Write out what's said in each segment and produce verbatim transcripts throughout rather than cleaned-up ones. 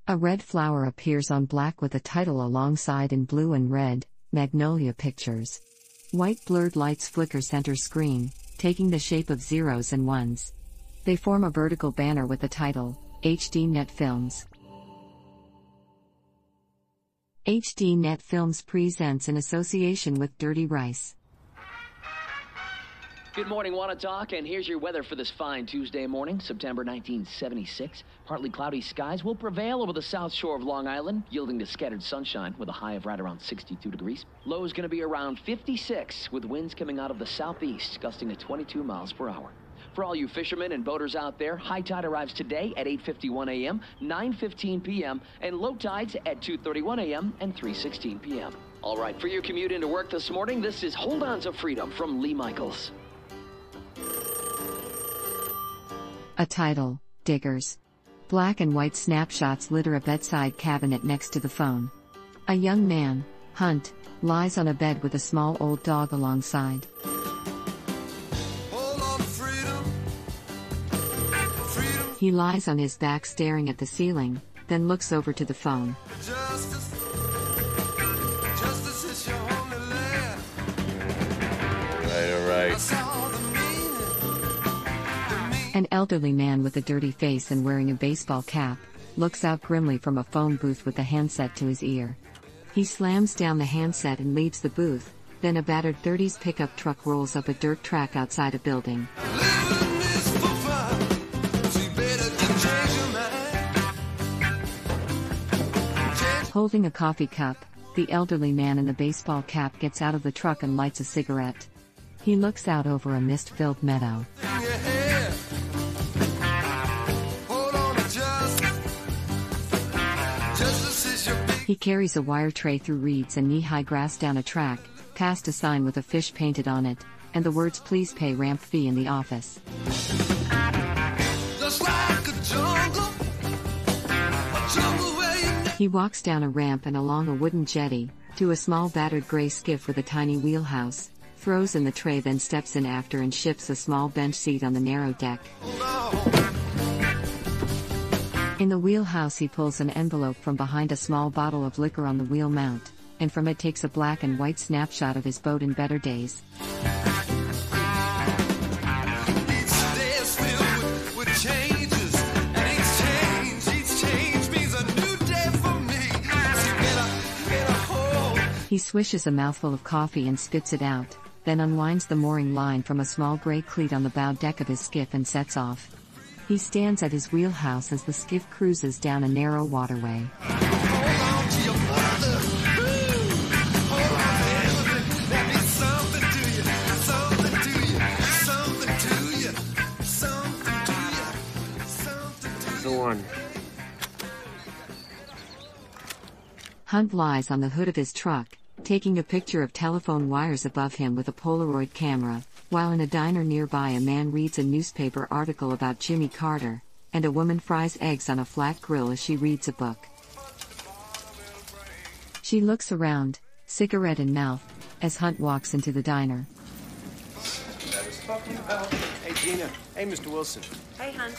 A red flower appears on black with a title alongside in blue and red, Magnolia Pictures. White blurred lights flicker center screen, taking the shape of zeros and ones. They form a vertical banner with the title, H D Net Films. H D Net Films presents in association with Dirty Rice. Good morning, Wanna Talk, and here's your weather for this fine Tuesday morning, September nineteen seventy-six. Partly cloudy skies will prevail over the south shore of Long Island, yielding to scattered sunshine with a high of right around sixty-two degrees. Low is going to be around fifty-six, with winds coming out of the southeast, gusting at twenty-two miles per hour. For all you fishermen and boaters out there, high tide arrives today at eight fifty-one a m, nine fifteen p m, and low tides at two thirty-one a m and three sixteen p m All right, for your commute into work this morning, this is Hold On to Freedom from Lee Michaels. A title, Diggers. Black and white snapshots litter a bedside cabinet next to the phone. A young man, Hunt, lies on a bed with a small old dog alongside. Hold on to freedom. Freedom. He lies on his back staring at the ceiling, then looks over to the phone. Justice. Justice is your only land. Right, all right. That's all the meaning. An elderly man with a dirty face and wearing a baseball cap looks out grimly from a phone booth with a handset to his ear. He slams down the handset and leaves the booth, then a battered thirties pickup truck rolls up a dirt track outside a building. Living is for fun. So you better just change your mind. Change. Holding a coffee cup, the elderly man in the baseball cap gets out of the truck and lights a cigarette. He looks out over a mist-filled meadow. In your head. Hold on to justice. Justice is your big. He carries a wire tray through reeds and knee-high grass down a track, past a sign with a fish painted on it, and the words "Please pay ramp fee" in the office. Just like a jungle. A jungle where you never. He walks down a ramp and along a wooden jetty, to a small battered gray skiff with a tiny wheelhouse, throws in the tray, then steps in after and shifts a small bench seat on the narrow deck. In the wheelhouse he pulls an envelope from behind a small bottle of liquor on the wheel mount, and from it takes a black and white snapshot of his boat in better days. Each day is filled with, with changes, and each change, each change means a new day for me. So you better, you better hold. He swishes a mouthful of coffee and spits it out, then unwinds the mooring line from a small gray cleat on the bow deck of his skiff and sets off. He stands at his wheelhouse as the skiff cruises down a narrow waterway. Hold on to your mother. Hold on to everything. That means something to you, something to you, something to you, something to you, something to you. Go on. Hunt lies on the hood of his truck, taking a picture of telephone wires above him with a Polaroid camera, while in a diner nearby a man reads a newspaper article about Jimmy Carter, and a woman fries eggs on a flat grill as she reads a book. She looks around, cigarette in mouth, as Hunt walks into the diner. I was talking about. Hey, Gina. Hey, Mister Wilson. Hey, Hunt.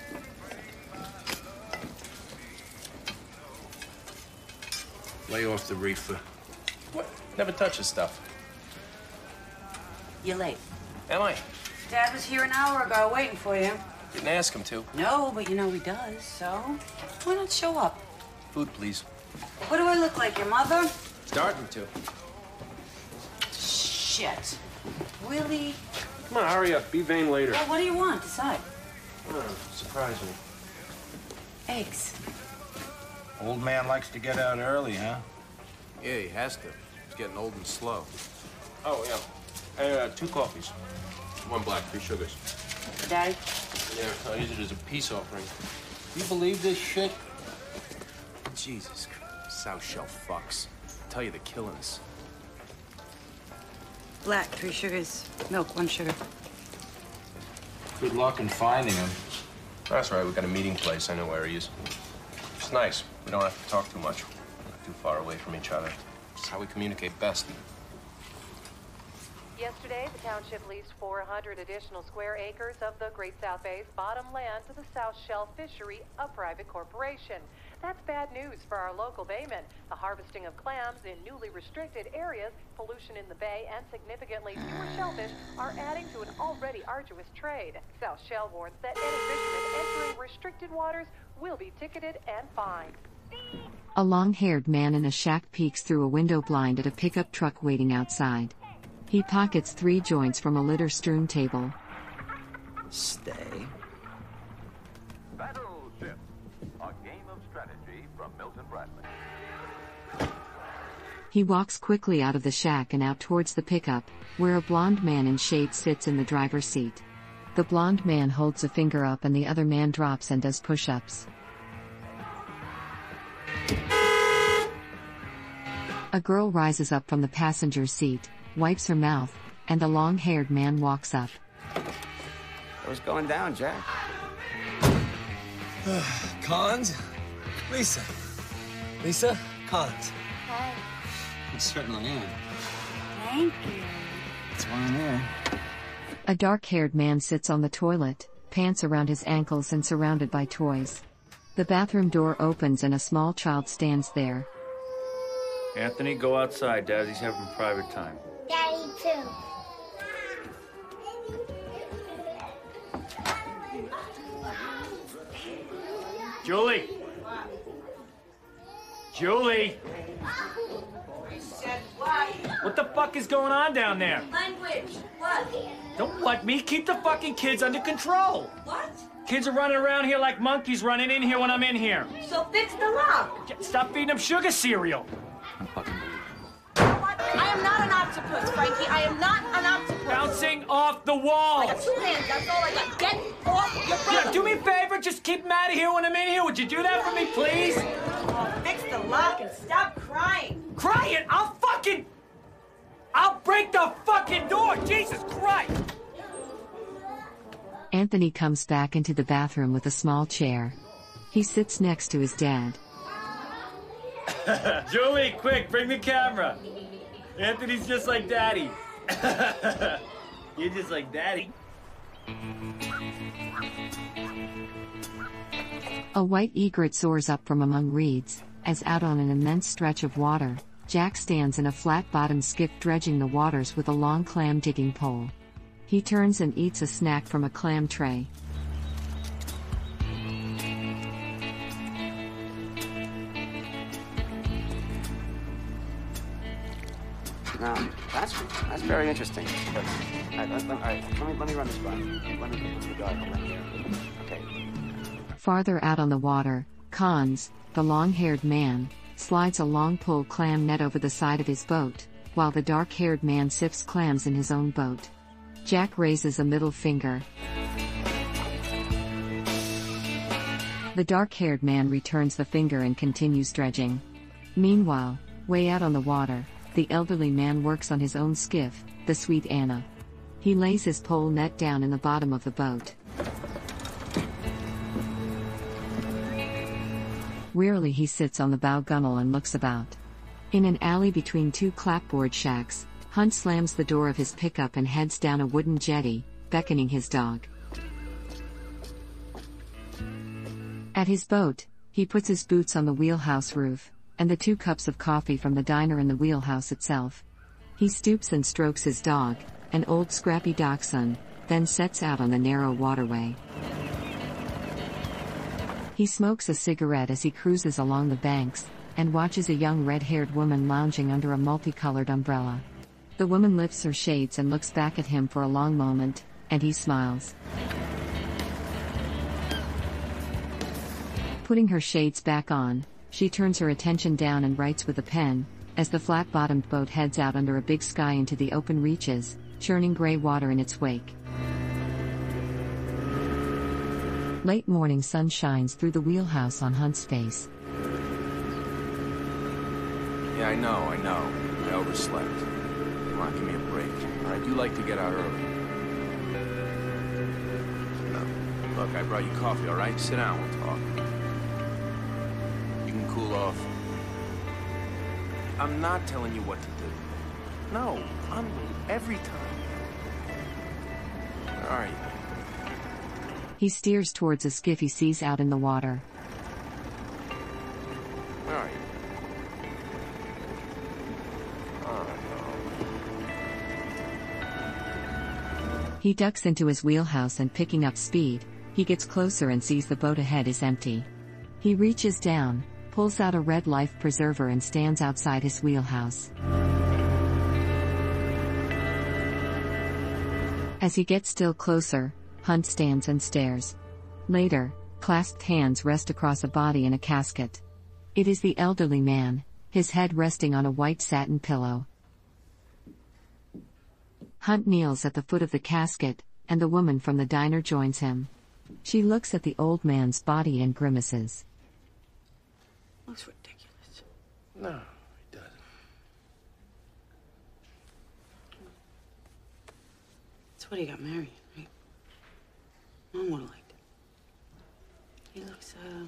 Lay off the reefer. What? Never touch this stuff. You're late. Am I? Dad was here an hour ago waiting for you. Didn't ask him to. No, but you know he does, so why not show up? Food, please. What do I look like, your mother? Starting to. Shit. Really? Come on, hurry up. Be vain later. Well, what do you want? Decide. Oh, surprise me. Eggs. Old man likes to get out early, huh? Yeah, he has to. He's getting old and slow. Oh, yeah. Hey, uh, two coffees. One black, three sugars. Daddy? Yeah, I'll use it as a peace offering. You believe this shit? Jesus Christ. South Shelf fucks. I tell you, they're killing us. Black, three sugars. Milk, one sugar. Good luck in finding him. That's right. We got a meeting place. I know where he is. It's nice. We don't have to talk too much. We're not too far away from each other. It's how we communicate best. Yesterday, the township leased four hundred additional square acres of the Great South Bay's bottom land to the South Shell Fishery, a private corporation. That's bad news for our local baymen. The harvesting of clams in newly restricted areas, pollution in the bay, and significantly fewer shellfish are adding to an already arduous trade. South Shell warns that any fisherman entering restricted waters will be ticketed and fined. A long-haired man in a shack peeks through a window blind at a pickup truck waiting outside. He pockets three joints from a litter-strewn table. Stay. Battleship, a game of strategy from Milton Bradley. He walks quickly out of the shack and out towards the pickup, where a blonde man in shades sits in the driver's seat. The blonde man holds a finger up and the other man drops and does push-ups. A girl rises up from the passenger seat, wipes her mouth, and the long-haired man walks up. What's going down, Jack? Cons? Lisa. Lisa? Cons. Hi. I certainly am. Thank you. That's why I'm here. A dark-haired man sits on the toilet, pants around his ankles and surrounded by toys. The bathroom door opens and a small child stands there. Anthony, go outside. Daddy's having private time. Daddy, too. Julie! Julie! What the fuck is going on down there? Language. What? Don't what me? Keep the fucking kids under control. What? Kids are running around here like monkeys running in here when I'm in here. So fix the lock. Stop feeding them sugar cereal. I'm fucking I am not an octopus, Frankie. I am not an octopus. Bouncing off the wall. I got two hands. That's all I got. Get off your brother. Yeah, do me a favor. Just keep them out of here when I'm in here. Would you do that for me, please? Oh, fix the lock and stop crying. Crying? I'll fucking... I'll break the fucking door. Jesus Christ. Anthony comes back into the bathroom with a small chair. He sits next to his dad. Julie, quick, bring the camera. Anthony's just like Daddy. You're just like Daddy. A white egret soars up from among reeds, as out on an immense stretch of water, Jack stands in a flat-bottomed skiff dredging the waters with a long clam digging pole. He turns and eats a snack from a clam tray. Now, that's that's very interesting. But, all right, let, let, all right, let me let me run this by. Let me let me go. I'll let you. Okay. Farther out on the water, Cons, the long-haired man, slides a long-pole clam net over the side of his boat, while the dark-haired man sips clams in his own boat. Jack raises a middle finger. The dark-haired man returns the finger and continues dredging. Meanwhile, way out on the water, the elderly man works on his own skiff, the Sweet Anna. He lays his pole net down in the bottom of the boat. Wearily he sits on the bow gunwale and looks about. In an alley between two clapboard shacks, Hunt slams the door of his pickup and heads down a wooden jetty, beckoning his dog. At his boat, he puts his boots on the wheelhouse roof, and the two cups of coffee from the diner in the wheelhouse itself. He stoops and strokes his dog, an old scrappy dachshund, then sets out on the narrow waterway. He smokes a cigarette as he cruises along the banks, and watches a young red-haired woman lounging under a multicolored umbrella. The woman lifts her shades and looks back at him for a long moment, and he smiles. Putting her shades back on, she turns her attention down and writes with a pen, as the flat-bottomed boat heads out under a big sky into the open reaches, churning gray water in its wake. Late morning sun shines through the wheelhouse on Hunt's face. Yeah, I know, I know. I overslept. Come on, give me a break. All right, you like to get out early. No. Look, I brought you coffee, all right? Sit down, we'll talk. You can cool off. I'm not telling you what to do. No, I'm every time. Where are you? He steers towards a skiff he sees out in the water. Where are you? Oh, He ducks into his wheelhouse and picking up speed, he gets closer and sees the boat ahead is empty. He reaches down, pulls out a red life preserver and stands outside his wheelhouse. As he gets still closer, Hunt stands and stares. Later, clasped hands rest across a body in a casket. It is the elderly man, his head resting on a white satin pillow. Hunt kneels at the foot of the casket, and the woman from the diner joins him. She looks at the old man's body and grimaces. Looks ridiculous. No, he doesn't. That's what he got married, right? Mom would have liked it. He looks, uh...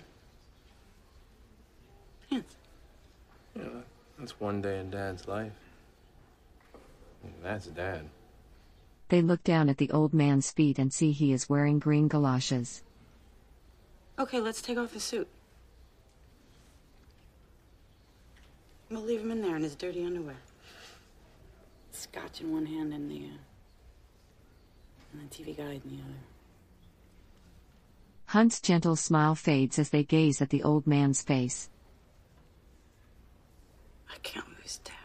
handsome. Yeah, that's one day in Dad's life. That's Dad. They look down at the old man's feet and see he is wearing green galoshes. Okay, let's take off his suit. We'll leave him in there in his dirty underwear. Scotch in one hand and the, uh, and the T V guide in the other. Hunt's gentle smile fades as they gaze at the old man's face. I can't lose Dad.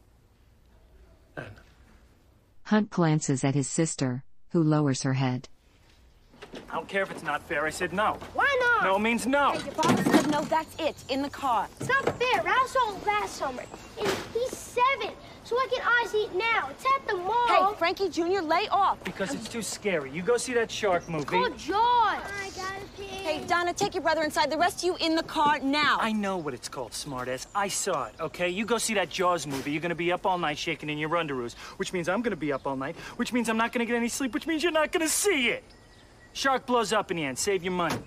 Hunt glances at his sister, who lowers her head. I don't care if it's not fair. I said no. Why not? No means no. Hey, your father said no, that's it, in the car. It's not fair. Ralph saw it last summer, and he's seven, so I can eyes eat now. It's at the mall. Hey, Frankie Junior, lay off. Because it's too scary. You go see that shark movie. It's called Jaws. I gotta pee. Hey, Donna, take your brother inside. The rest of you in the car now. I know what it's called, smartass. I saw it, okay? You go see that Jaws movie. You're gonna be up all night shaking in your underoos, which means I'm gonna be up all night, which means I'm not gonna get any sleep, which means you're not gonna see it. Shark blows up in the end. Save your money.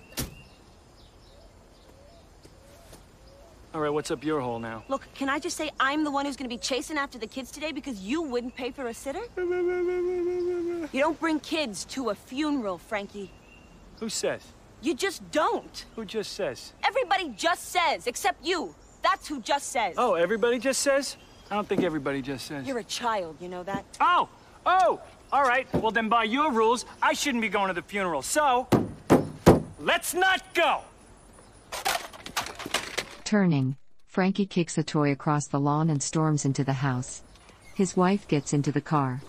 All right, what's up your hole now? Look, can I just say I'm the one who's gonna be chasing after the kids today because you wouldn't pay for a sitter? You don't bring kids to a funeral, Frankie. Who says? You just don't. Who just says? Everybody just says, except you. That's who just says. Oh, everybody just says? I don't think everybody just says. You're a child, you know that? Oh! Oh! All right, well then by your rules, I shouldn't be going to the funeral. So, let's not go! Turning, Frankie kicks a toy across the lawn and storms into the house. His wife gets into the car.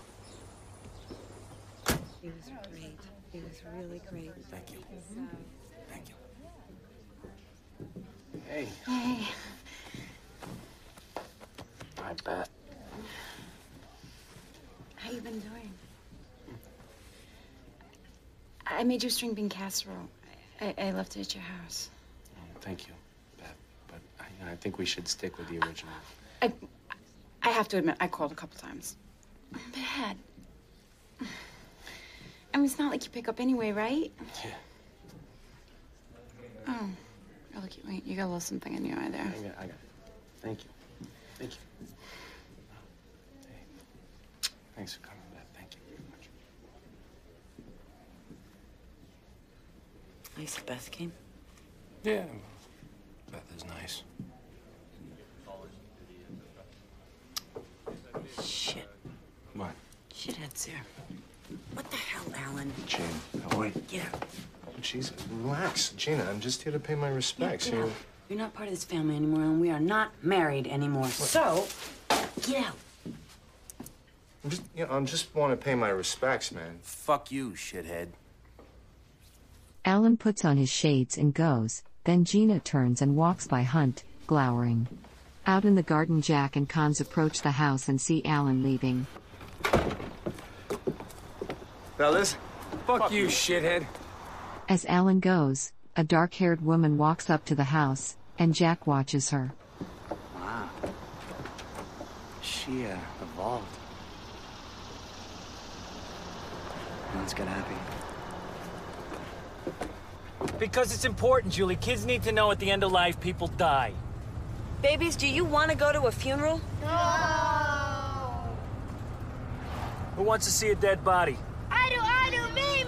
He was great. He was really great. Thank you. Thank you. Hey. Hey. I bet. How you been doing? I made you string bean casserole. I, I left it at your house. Oh, thank you, Beth. But I, I think we should stick with the original. I, I have to admit, I called a couple times. Bad. I mean, it's not like you pick up anyway, right? Yeah. Oh. Oh, look, wait, you got a little something in your eye there. I got, I got it. Thank you. Thank you. Hey. Thanks for coming, Beth. Thank you very much. Nice that Beth came. Yeah. Beth is nice. Shit. What? Shithead's here. What the hell, Alan? Gina. Oh, wait. Get out. Oh, Jesus. Relax. Gina, I'm just here to pay my respects. Get You out. You're not part of this family anymore, and we are not married anymore. So, get out. I'm just, you know, I just want to pay my respects, man. Fuck you, shithead. Alan puts on his shades and goes, then Gina turns and walks by Hunt, glowering. Out in the garden, Jack and Cons approach the house and see Alan leaving. Fellas, fuck you, shithead. As Alan goes, a dark-haired woman walks up to the house, and Jack watches her. Wow. She, uh, evolved. Let's get happy. Because it's important, Julie. Kids need to know at the end of life, people die. Babies, do you want to go to a funeral? No. Who wants to see a dead body? I do, I do, me,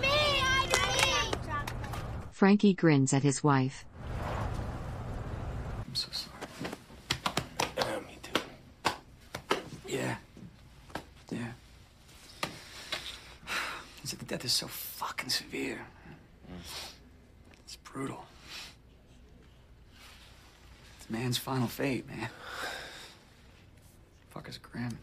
Frankie grins at his wife. I'm so sorry. Yeah, me too. Yeah. Yeah. He said the death is so fucking severe. It's brutal. It's man's final fate, man. Fucker's grim.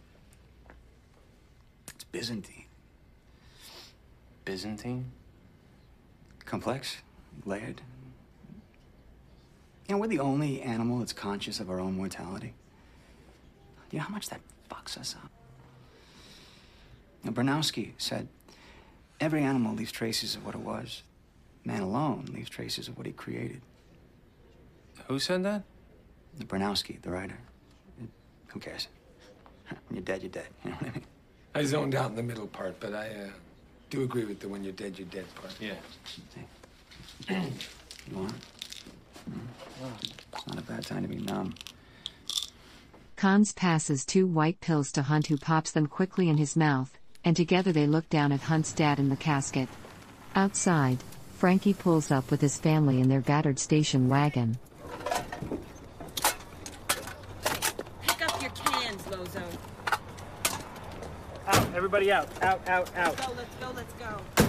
It's Byzantine. Byzantine? Complex, layered. You know, we're the only animal that's conscious of our own mortality. You know how much that fucks us up? Now, Bernowski said, every animal leaves traces of what it was. Man alone leaves traces of what he created. Who said that? Bernowski, the writer. Who cares? When you're dead, you're dead. You know what I mean? I zoned out in the middle part, but I uh, do agree with the when you're dead, you're dead part. Yeah. You want it? Mm. It's not a bad time to be numb. Cons passes two white pills to Hunt, who pops them quickly in his mouth, and together they look down at Hunt's dad in the casket. Outside, Frankie pulls up with his family in their battered station wagon. Pick up your cans, Lozo. Out, everybody out. Out, out, out. Let's go, let's go, let's go.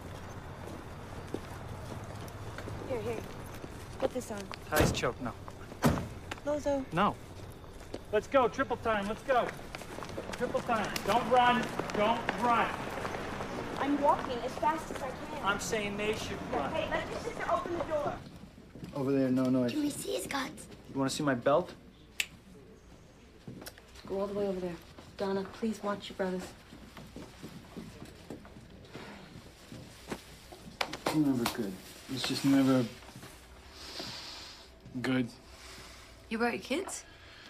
Here, here. Put this on. Ties choke, no. Lozo. No. Let's go, triple time, let's go. Triple time. Don't run, don't run. I'm walking as fast as I can. I'm saying they should run. Hey, let your sister open the door. Over there, no noise. Can we see his guts? You want to see my belt? Go all the way over there. Donna, please watch your brothers. It's never good. It's just never good. You brought your kids?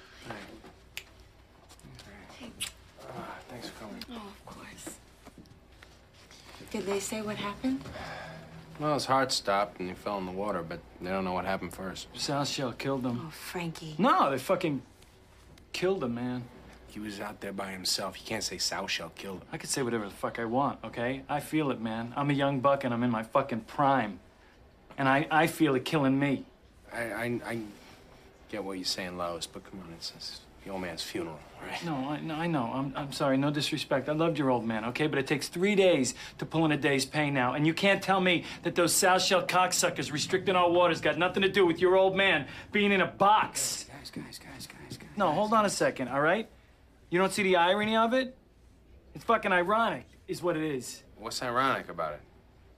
Ah, thanks for coming. Oh, of course. Did they say what happened? Well, his heart stopped and he fell in the water, but they don't know what happened first. South Shell killed them. Oh, Frankie. No, they fucking killed him, man. He was out there by himself. You can't say South Shell killed him. I could say whatever the fuck I want, okay? I feel it, man. I'm a young buck and I'm in my fucking prime. And I, I feel it killing me. I, I, I get what you're saying, Lois, but come on, it's, it's the old man's funeral, right? No, I, no, I know. I'm, I'm sorry. No disrespect. I loved your old man, okay? But it takes three days to pull in a day's pay now. And you can't tell me that those South Shell cocksuckers restricting our waters got nothing to do with your old man being in a box. Guys, guys, guys, guys, guys. No, hold on a second, all right? You don't see the irony of it? It's fucking ironic, is what it is. What's ironic about it?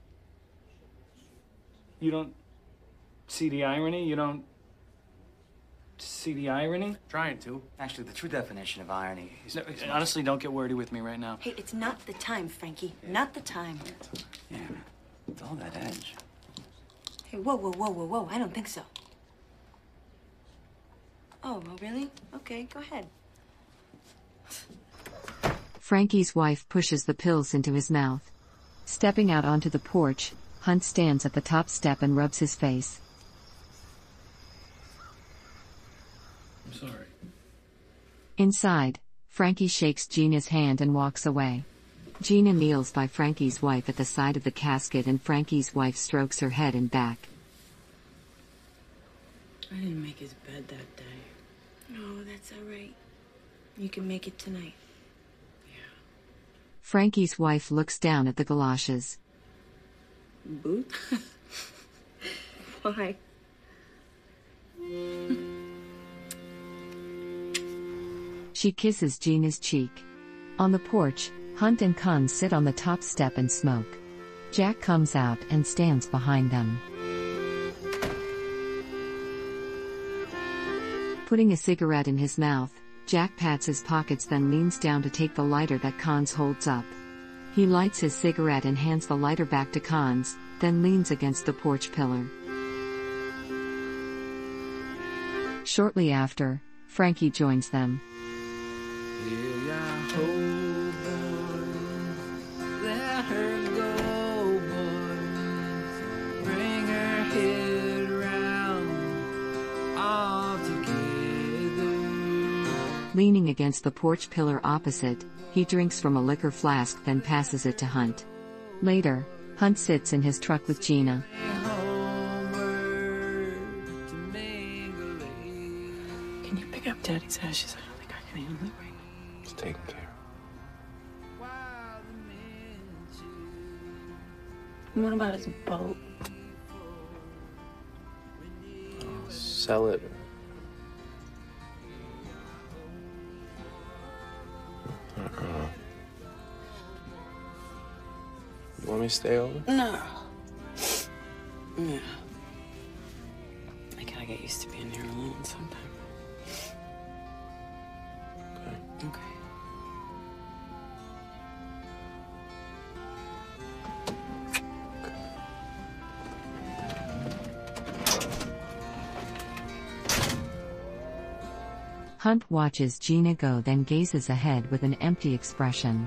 You don't see the irony? You don't see the irony? Trying to. Actually, the true definition of irony is... No, is honestly, don't get wordy with me right now. Hey, it's not the time, Frankie. Not the time. Yeah, it's all that edge. Hey, whoa, whoa, whoa, whoa, whoa. I don't think so. Oh, well, really? Okay, go ahead. Frankie's wife pushes the pills into his mouth. Stepping out onto the porch, Hunt stands at the top step and rubs his face. I'm sorry. Inside, Frankie shakes Gina's hand and walks away. Gina kneels by Frankie's wife at the side of the casket, and Frankie's wife strokes her head and back. I didn't make his bed that day. No, that's all right. You can make it tonight. Frankie's wife looks down at the galoshes. Boots? Why? She kisses Gina's cheek. On the porch, Hunt and Con sit on the top step and smoke. Jack comes out and stands behind them. Putting a cigarette in his mouth, Jack pats his pockets, then leans down to take the lighter that Cons holds up. He lights his cigarette and hands the lighter back to Cons, then leans against the porch pillar. Shortly after, Frankie joins them. Let her go, boys. Bring her head round all together. Leaning against the porch pillar opposite, he drinks from a liquor flask, then passes it to Hunt. Later, Hunt sits in his truck with Gina. Can you pick up Daddy's ashes? I don't think I can handle it right now. It's taken care And what about his boat? of. Sell it. Uh-uh. You want me to stay over? No. No. I gotta get used to being here alone sometime. Okay. Okay. Hunt watches Gina go, then gazes ahead with an empty expression.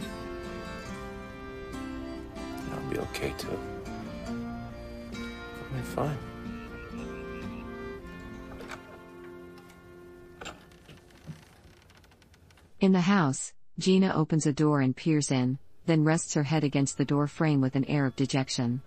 I'll be okay too. I'll be fine. In the house, Gina opens a door and peers in, then rests her head against the door frame with an air of dejection.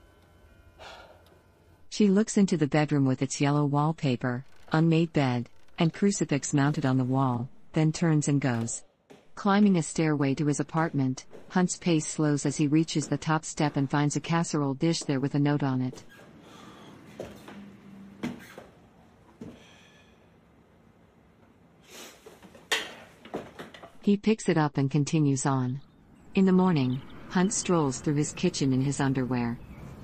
She looks into the bedroom with its yellow wallpaper, unmade bed, and crucifix mounted on the wall, then turns and goes. Climbing a stairway to his apartment, Hunt's pace slows as he reaches the top step and finds a casserole dish there with a note on it. He picks it up and continues on. In the morning, Hunt strolls through his kitchen in his underwear.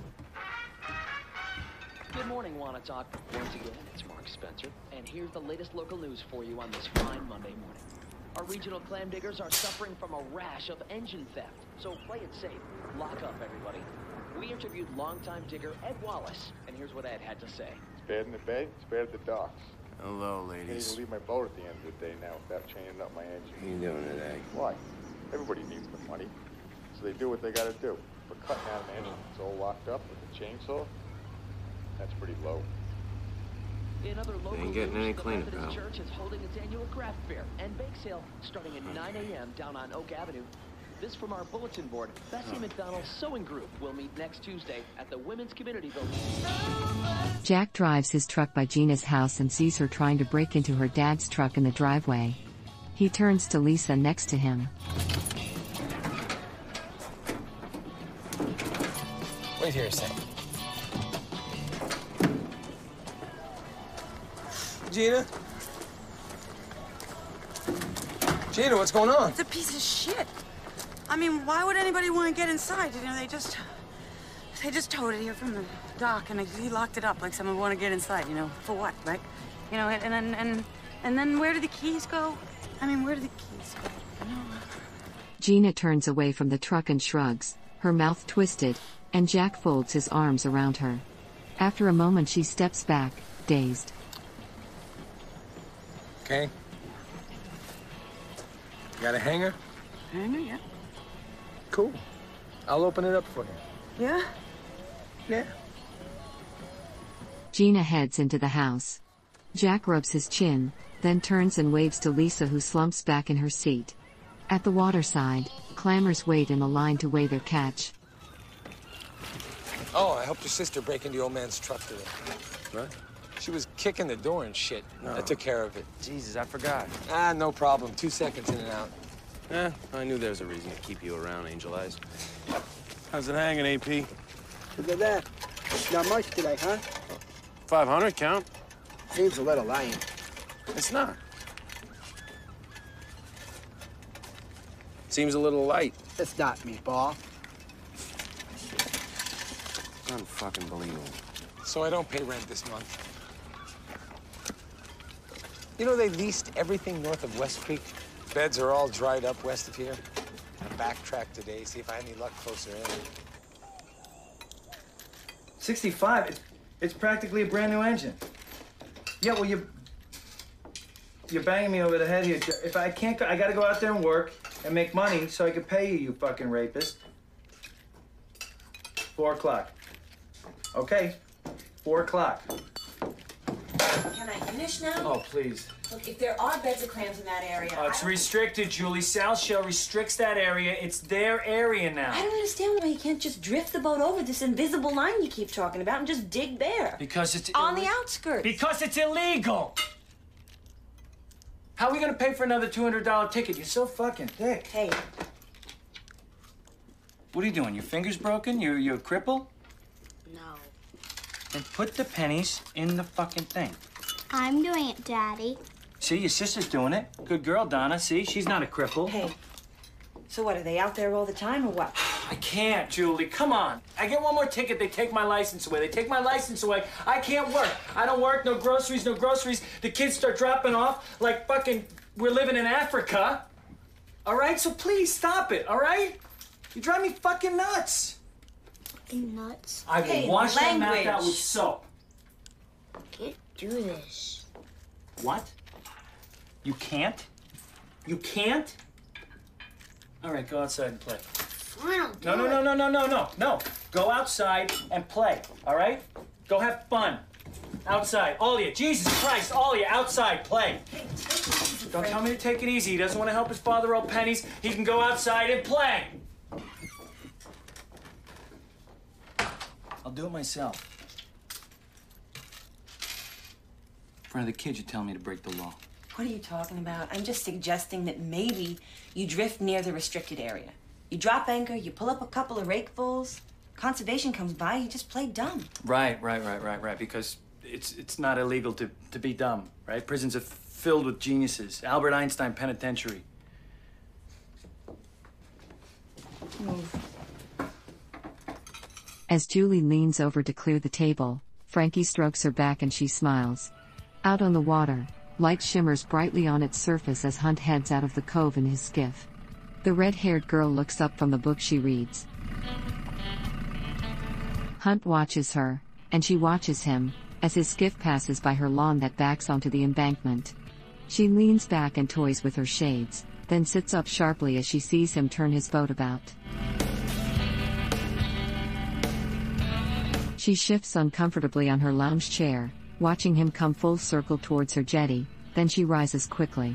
Good morning, Wanna Talk. Once again, it's Mark Spencer, and here's the latest local news for you on this fine Monday morning. Our regional clam diggers are suffering from a rash of engine theft, so play it safe. Lock up, everybody. We interviewed longtime digger Ed Wallace, and here's what Ed had to say. It's bad in the bay, it's bad at the docks. Hello, I can't ladies. even leave my boat at the end of the day now without chaining up my engine. What are you doing today? Why? Everybody needs the money, so they do what they gotta do. But cutting out an engine that's all locked up with a chainsaw, that's pretty low. In other local ain't getting news, any the cleaner, Methodist pal. Church is holding its annual craft fair and bake sale starting at nine a m down on Oak Avenue. This from our bulletin board. Bessie McDonald's Sewing Group will meet next Tuesday at the Women's Community Building. Jack drives his truck by Gina's house and sees her trying to break into her dad's truck in the driveway. He turns to Lisa next to him. Wait here a second. Gina? Gina, what's going on? It's a piece of shit. I mean, why would anybody want to get inside? You know, they just... They just towed it here from the dock, and he locked it up like someone would want to get inside, you know? For what, right? You know, and then... And, and then where do the keys go? I mean, where do the keys go? You know? Gina turns away from the truck and shrugs, her mouth twisted, and Jack folds his arms around her. After a moment she steps back, dazed. Okay. Got a hanger? Hanger, yeah. Cool. I'll open it up for you. Yeah? Yeah. Gina heads into the house. Jack rubs his chin, then turns and waves to Lisa, who slumps back in her seat. At the waterside, clammers wait in a line to weigh their catch. Oh, I helped your sister break into your old man's truck today. What? She was kicking the door and shit. No. I took care of it. Jesus, I forgot. Ah, no problem. Two seconds in and out. Eh, I knew there was a reason to keep you around, Angel Eyes. How's it hanging, A P? Look at that. Not much today, huh? five hundred count? Seems a little light. It's not. Seems a little light. It's not, meatball. Unfucking believable. So I don't pay rent this month. You know, they leased everything north of West Creek. Beds are all dried up west of here. I backtracked today, see if I had any luck closer in. sixty-five, it's, it's practically a brand new engine. Yeah, well, you, you're banging me over the head here. If I can't, go, I gotta go out there and work and make money so I can pay you, you fucking rapist. Four o'clock. Okay, four o'clock. Can I finish now? Oh, please. Look, if there are beds of clams in that area, Uh, it's I don't- restricted, Julie. South Shell restricts that area. It's their area now. I don't understand why you can't just drift the boat over this invisible line you keep talking about and just dig there. Because it's on illi- the outskirts. Because it's illegal. How are we gonna pay for another two hundred dollar ticket? You're so fucking thick. Hey. What are you doing? Your finger's broken? You're, you're a cripple? No. Then put the pennies in the fucking thing. I'm doing it, Daddy. See, your sister's doing it. Good girl, Donna. See, she's not a cripple. Hey. So what, are they out there all the time or what? I can't, Julie. Come on. I get one more ticket, they take my license away. They take my license away. I can't work. I don't work, no groceries, no groceries. The kids start dropping off like fucking we're living in Africa. All right? So please stop it, all right? You drive me fucking nuts. Fucking nuts? I will Hey, wash that language. mouth out with soap. Can't do this. What? You can't? You can't? All right, go outside and play. Fine, I'll do No, no, it. no, no, no, no, no, no. Go outside and play, all right? Go have fun. Outside, all of you. Jesus Christ, all of you, outside, play. Don't tell me to take it easy. He doesn't want to help his father roll pennies. He can go outside and play. I'll do it myself. In front of the kids, you're telling me to break the law. What are you talking about? I'm just suggesting that maybe you drift near the restricted area. You drop anchor, you pull up a couple of rakefuls. Conservation comes by, you just play dumb. Right, right, right, right, right. Because it's it's not illegal to, to be dumb, right? Prisons are filled with geniuses. Albert Einstein Penitentiary. Move. As Julie leans over to clear the table, Frankie strokes her back and she smiles. Out on the water, light shimmers brightly on its surface as Hunt heads out of the cove in his skiff. The red-haired girl looks up from the book she reads. Hunt watches her, and she watches him, as his skiff passes by her lawn that backs onto the embankment. She leans back and toys with her shades, then sits up sharply as she sees him turn his boat about. She shifts uncomfortably on her lounge chair, watching him come full circle towards her jetty, then she rises quickly.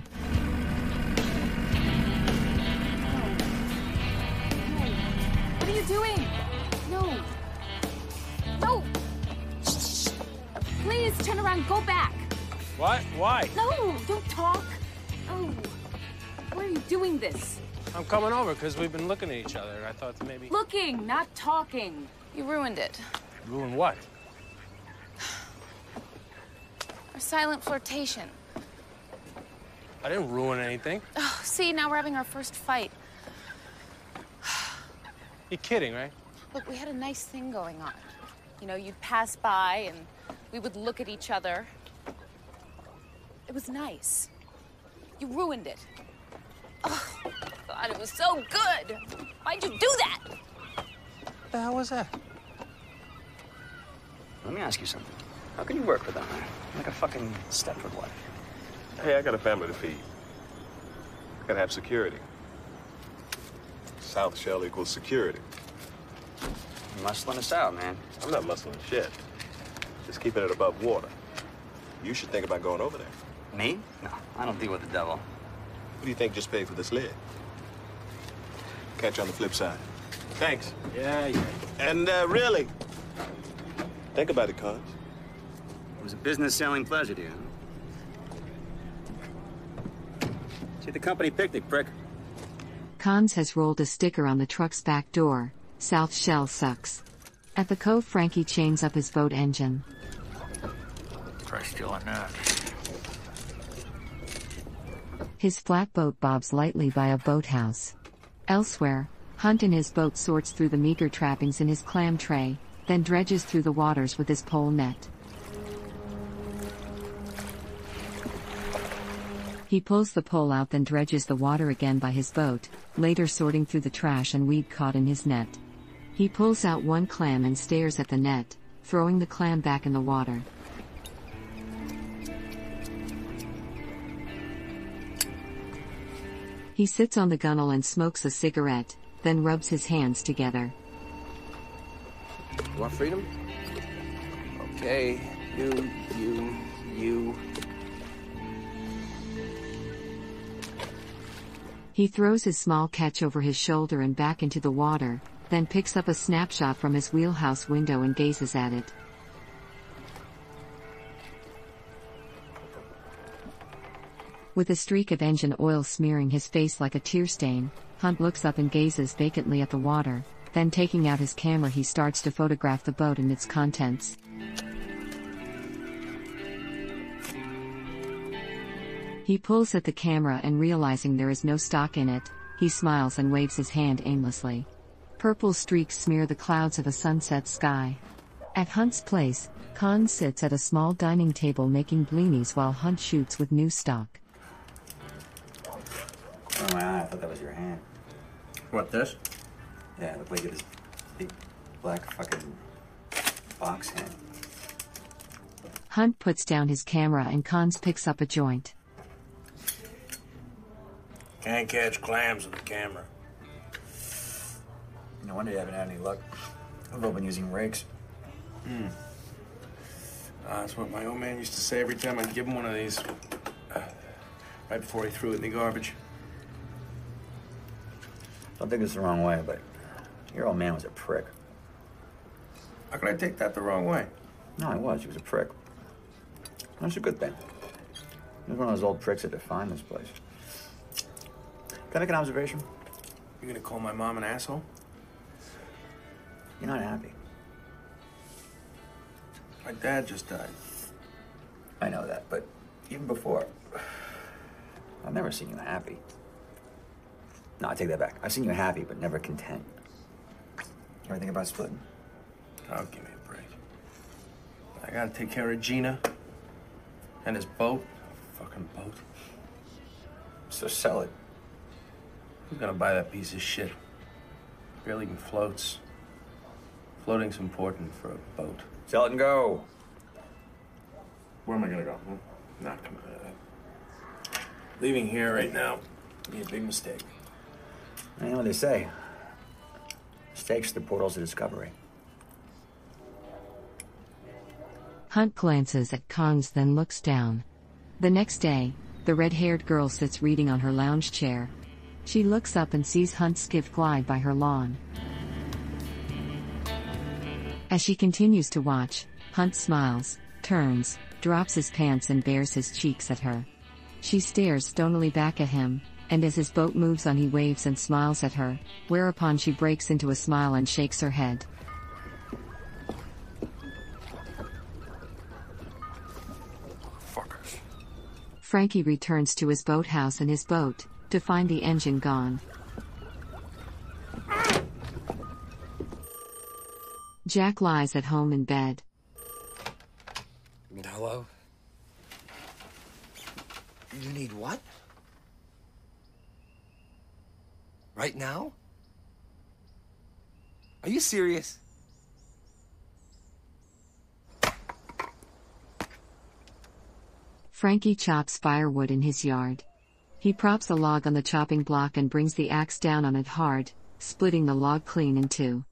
What are you doing? No. No! Shh. Please turn around, go back. What? Why? No, don't talk. Oh. Why are you doing this? I'm coming over because we've been looking at each other. I thought that maybe... Looking, not talking. You ruined it. Ruin what? Our silent flirtation. I didn't ruin anything. Oh, see, now we're having our first fight. You're kidding, right? Look, we had a nice thing going on. You know, you'd pass by and we would look at each other. It was nice. You ruined it. Oh, God, it was so good. Why'd you do that? What the hell was that? Let me ask you something. How can you work with a hunter? Like a fucking Stepford wife. Hey, I got a family to feed. I gotta have security. South Shell equals security. You're muscling us out, man. I'm not muscling shit. Just keeping it above water. You should think about going over there. Me? No, I don't deal with the devil. What do you think just paid for this lid? Catch you on the flip side. Thanks. Yeah, yeah. And, uh, really, think about it, Cons. It was a business-selling pleasure to you, huh? See the company picnic, prick. Cons has rolled a sticker on the truck's back door. South Shell sucks. At the cove, Frankie chains up his boat engine. Try stealing that. His flatboat bobs lightly by a boathouse. Elsewhere, Hunt in his boat sorts through the meager trappings in his clam tray, then dredges through the waters with his pole net. He pulls the pole out, then dredges the water again by his boat, later sorting through the trash and weed caught in his net. He pulls out one clam and stares at the net, throwing the clam back in the water. He sits on the gunnel and smokes a cigarette, then rubs his hands together. You want freedom? Okay, you, you, you. He throws his small catch over his shoulder and back into the water, then picks up a snapshot from his wheelhouse window and gazes at it. With a streak of engine oil smearing his face like a tear stain, Hunt looks up and gazes vacantly at the water, then taking out his camera he starts to photograph the boat and its contents. He pulls at the camera and realizing there is no stock in it, he smiles and waves his hand aimlessly. Purple streaks smear the clouds of a sunset sky. At Hunt's place, Con sits at a small dining table making blinis while Hunt shoots with new stock. Oh my eye, I thought that was your hand. What, this? Yeah, it looked like it was big black fucking box hand. Hunt puts down his camera and Cons picks up a joint. Can't catch clams with a camera. No wonder you haven't had any luck. I've all been using rakes. Hmm. Uh, that's what my old man used to say every time I'd give him one of these. Uh, right before he threw it in the garbage. Don't think it's the wrong way, but your old man was a prick. How could I take that the wrong way? No, he was. He was a prick. That's a good thing. He was one of those old pricks that defined this place. Can I make an observation? You gonna call my mom an asshole? You're not happy. My dad just died. I know that, but even before, I've never seen you happy. No, I take that back. I've seen you happy, but never content. You ever think about splitting? Oh, give me a break. I gotta take care of Gina and his boat. Fucking boat. So sell it. Who's gonna buy that piece of shit? Barely even floats. Floating's important for a boat. Sell it and go. Where am I gonna go? Hmm? Not coming out of that. Leaving here right now would be a big mistake. I know what they say. Mistakes are the portals to discovery. Hunt glances at Cons then looks down. The next day, the red-haired girl sits reading on her lounge chair. She looks up and sees Hunt's skiff glide by her lawn. As she continues to watch, Hunt smiles, turns, drops his pants and bares his cheeks at her. She stares stonily back at him, and as his boat moves on he waves and smiles at her, whereupon she breaks into a smile and shakes her head. Fuckers. Frankie returns to his boathouse and his boat, to find the engine gone. Jack lies at home in bed. Hello? You need what? Right now? Are you serious? Frankie chops firewood in his yard. He props a log on the chopping block and brings the axe down on it hard, splitting the log clean in two.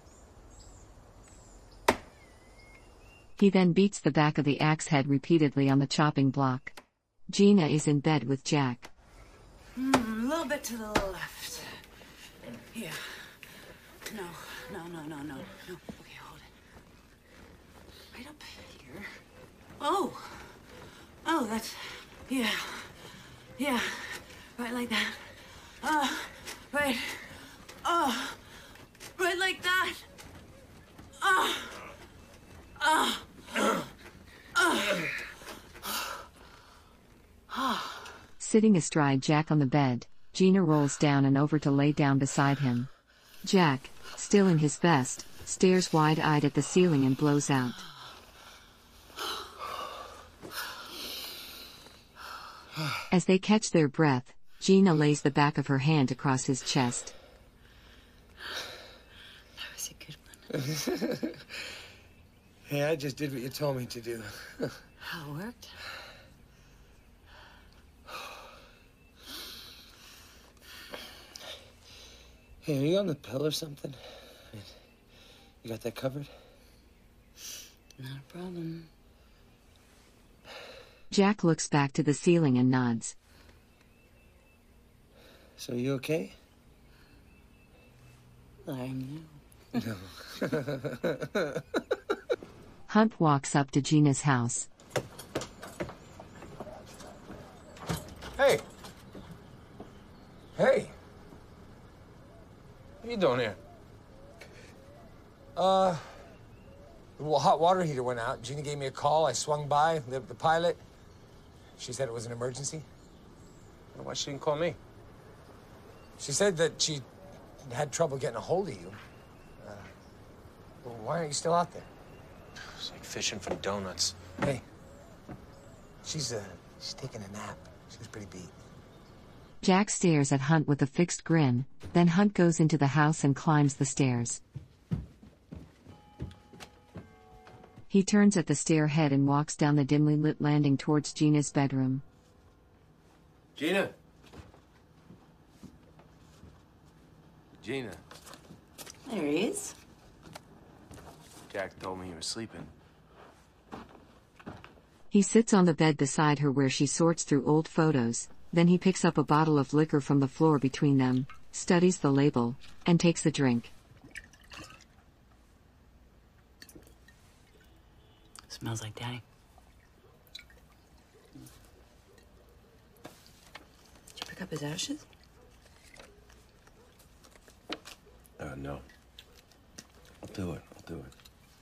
He then beats the back of the axe head repeatedly on the chopping block. Gina is in bed with Jack. Hmm, a little bit to the left. Here. No, no, no, no, no, no. Okay, hold it. Right up here. Oh. Oh, that's... Yeah. Yeah. Right like that. Uh, right. Oh. Right like that. Oh. Oh. Oh. Sitting astride Jack on the bed, Gina rolls down and over to lay down beside him. Jack, still in his vest, stares wide-eyed at the ceiling and blows out. As they catch their breath, Gina lays the back of her hand across his chest. That was a good one. Hey, I just did what you told me to do. How it worked? Hey, are you on the pill or something? You got that covered? Not a problem. Jack looks back to the ceiling and nods. So you okay? I know. No. Hunt walks up to Gina's house. Hey. Hey. What are you doing here? Uh, the wa- hot water heater went out. Gina gave me a call. I swung by, the, the pilot. She said it was an emergency. Why she didn't call me? She said that she had trouble getting a hold of you. Uh, well, why aren't you still out there? It's like fishing for donuts. Hey, she's, uh, she's taking a nap. She was pretty beat. Jack stares at Hunt with a fixed grin, then Hunt goes into the house and climbs the stairs. He turns at the stairhead and walks down the dimly lit landing towards Gina's bedroom. Gina? Gina. There he is. Jack told me you were sleeping. He sits on the bed beside her where she sorts through old photos, then he picks up a bottle of liquor from the floor between them, studies the label, and takes a drink. Smells like Daddy. Did you pick up his ashes? Uh, no. I'll do it. I'll do it.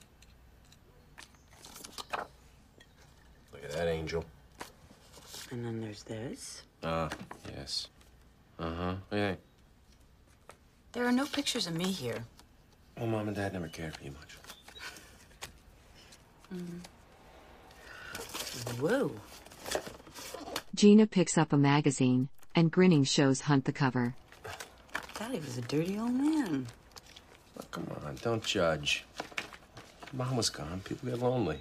Look at that angel. And then there's this. Ah, yes. Uh-huh. Yeah. There are no pictures of me here. Well, Mom and Dad never cared for you much. Mm. Whoa. Gina picks up a magazine, and grinning shows Hunt the cover. Daddy was a dirty old man. Oh, come on, don't judge. Mom was gone. People get lonely.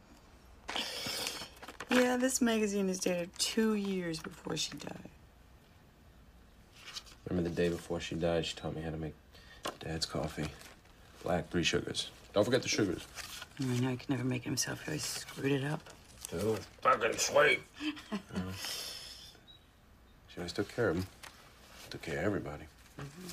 Yeah, this magazine is dated two years before she died. Remember the day before she died, she taught me how to make Dad's coffee. Black, three sugars. Don't forget the sugars. I know he could never make it himself. He always screwed it up. Dude, fucking sweet. uh, she always took care of him. Took care of everybody. Mm-hmm.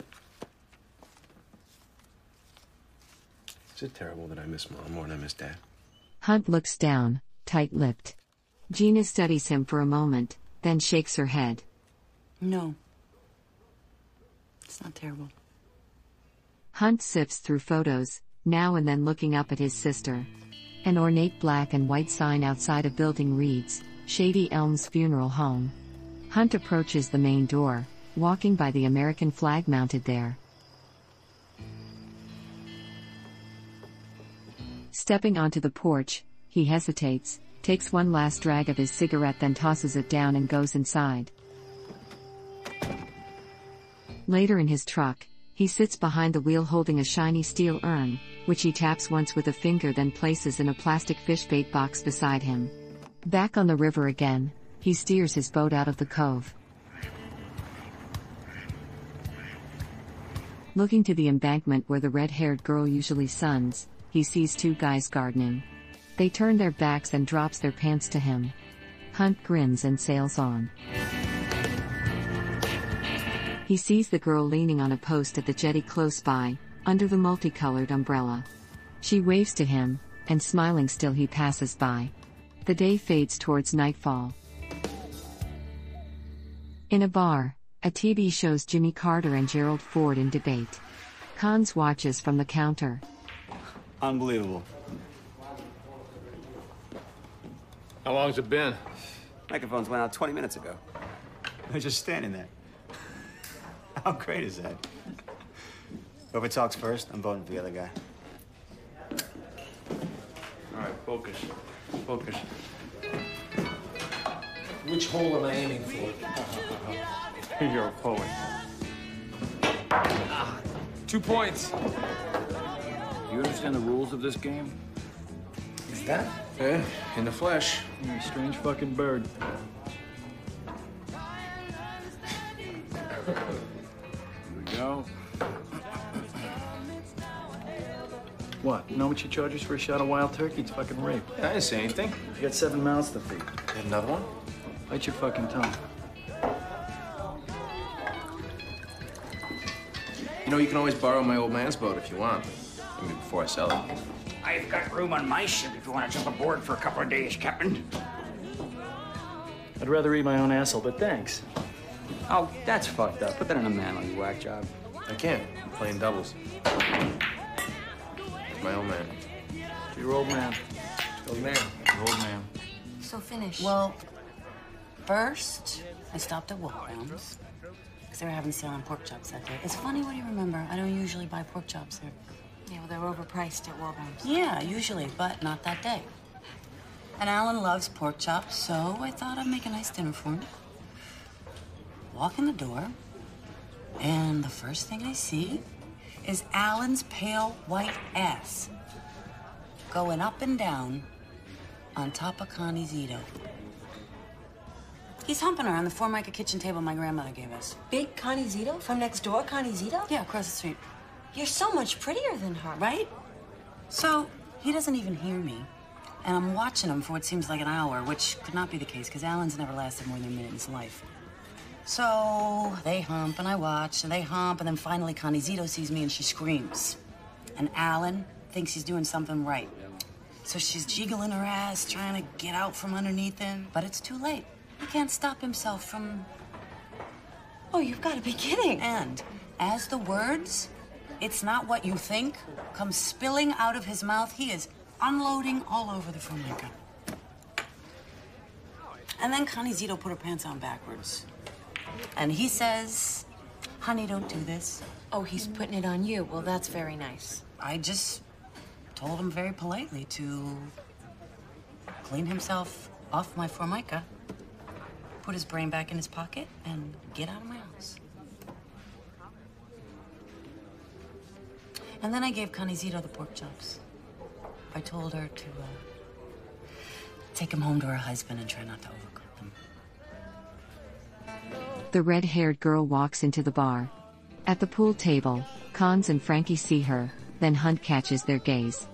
Is it terrible that I miss Mom more than I miss Dad? Hunt looks down, tight-lipped. Gina studies him for a moment, then shakes her head. No. It's not terrible. Hunt sifts through photos, now and then looking up at his sister. An ornate black and white sign outside a building reads, Shady Elms Funeral Home. Hunt approaches the main door, walking by the American flag mounted there. Stepping onto the porch, he hesitates, takes one last drag of his cigarette, then tosses it down and goes inside. Later in his truck, he sits behind the wheel holding a shiny steel urn, which he taps once with a finger, then places in a plastic fish bait box beside him. Back on the river again, he steers his boat out of the cove. Looking to the embankment where the red-haired girl usually suns, he sees two guys gardening. They turn their backs and drops their pants to him. Hunt grins and sails on. He sees the girl leaning on a post at the jetty close by, under the multicolored umbrella. She waves to him, and smiling still he passes by. The day fades towards nightfall. In a bar, a T V shows Jimmy Carter and Gerald Ford in debate. Cons watches from the counter. Unbelievable. How long's it been? Microphones went out twenty minutes ago. They're just standing there. How great is that? Whoever talks first, I'm voting for the other guy. All right, focus. Focus. Which hole am I aiming for? You're a poet. Ah, two points. You understand the rules of this game? Is that? Yeah, in the flesh. You're a strange fucking bird. Here we go. What? You know what you charge us for a shot of wild turkey? It's fucking rape. Yeah, I didn't say anything. You got seven mouths to feed. You had another one? Bite your fucking tongue. You know, you can always borrow my old man's boat if you want. I mean, before I sell it. I've got room on my ship if you want to jump aboard for a couple of days, Captain. I'd rather eat my own asshole, but thanks. Oh, that's fucked up. Put that on a mantle, you whack job. I can't. I'm playing doubles. My old man. Your old man. Old man. Your old man. So finish. Well, first, I stopped at Wilbrams because they were having a sale on pork chops that day. It's funny, what do you remember? I don't usually buy pork chops there. Yeah, well, they were overpriced at Wilbrams. Yeah, usually, but not that day. And Alan loves pork chops, so I thought I'd make a nice dinner for him. Walk in the door, and the first thing I see is Alan's pale white ass going up and down on top of Connie Zito. He's humping her on the Formica kitchen table my grandmother gave us. Big Connie Zito? From next door, Connie Zito? Yeah, across the street. You're so much prettier than her. Right? So, he doesn't even hear me. And I'm watching him for what seems like an hour, which could not be the case, because Alan's never lasted more than a minute in his life. So, they hump, and I watch, and they hump, and then finally Connie Zito sees me, and she screams. And Alan thinks he's doing something right. So she's jiggling her ass, trying to get out from underneath him. But it's too late. He can't stop himself from... Oh, you've got to be kidding. And as the words, "It's not what you think," come spilling out of his mouth, he is unloading all over the Formica. And then Connie Zito put her pants on backwards. And he says, "Honey, don't do this." Oh, he's putting it on you. Well, that's very nice. I just told him very politely to clean himself off my Formica, put his brain back in his pocket, and get out of my house. And then I gave Connie Zito the pork chops. I told her to uh, take him home to her husband and try not to overcook them. The red-haired girl walks into the bar. At the pool table, Cons and Frankie see her, then Hunt catches their gaze.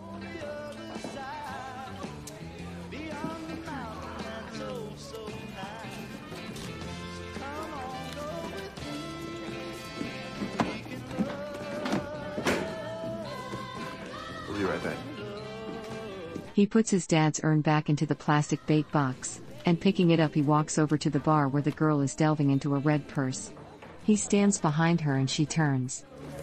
We'll be right back. He puts his dad's urn back into the plastic bait box, and picking it up he walks over to the bar where the girl is delving into a red purse. He stands behind her and she turns.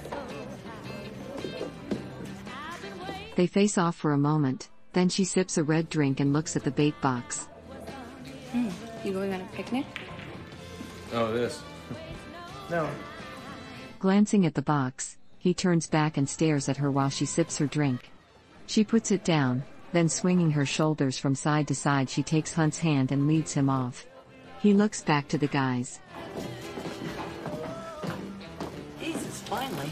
They face off for a moment, then she sips a red drink and looks at the bait box. Hmm. You going on a picnic? Oh, this. No. Glancing at the box, he turns back and stares at her while she sips her drink. She puts it down, then swinging her shoulders from side to side she takes Hunt's hand and leads him off. He looks back to the guys. Jesus, finally.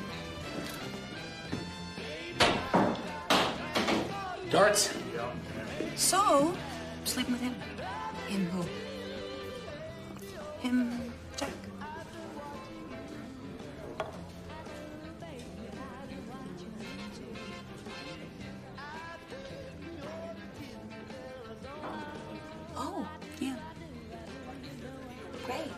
Darts? So, sleeping with him. Him who? Him, Jack. Oh, yeah. Great.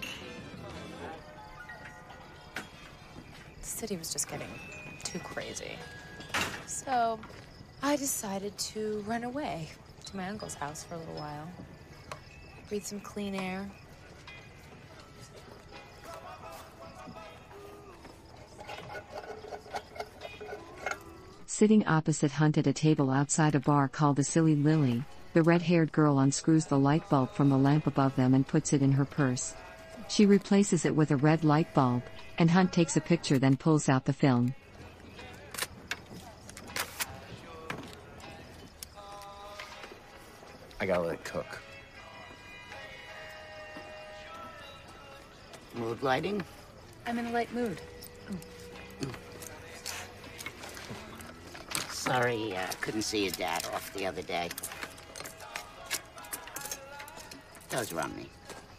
The city was just getting too crazy. So I decided to run away to my uncle's house for a little while. Breathe some clean air. Sitting opposite Hunt at a table outside a bar called the Silly Lily, the red-haired girl unscrews the light bulb from the lamp above them and puts it in her purse. She replaces it with a red light bulb, and Hunt takes a picture then pulls out the film. I gotta let it cook. Mood lighting? I'm in a light mood. Sorry, uh, couldn't see your dad off the other day. Those are on me.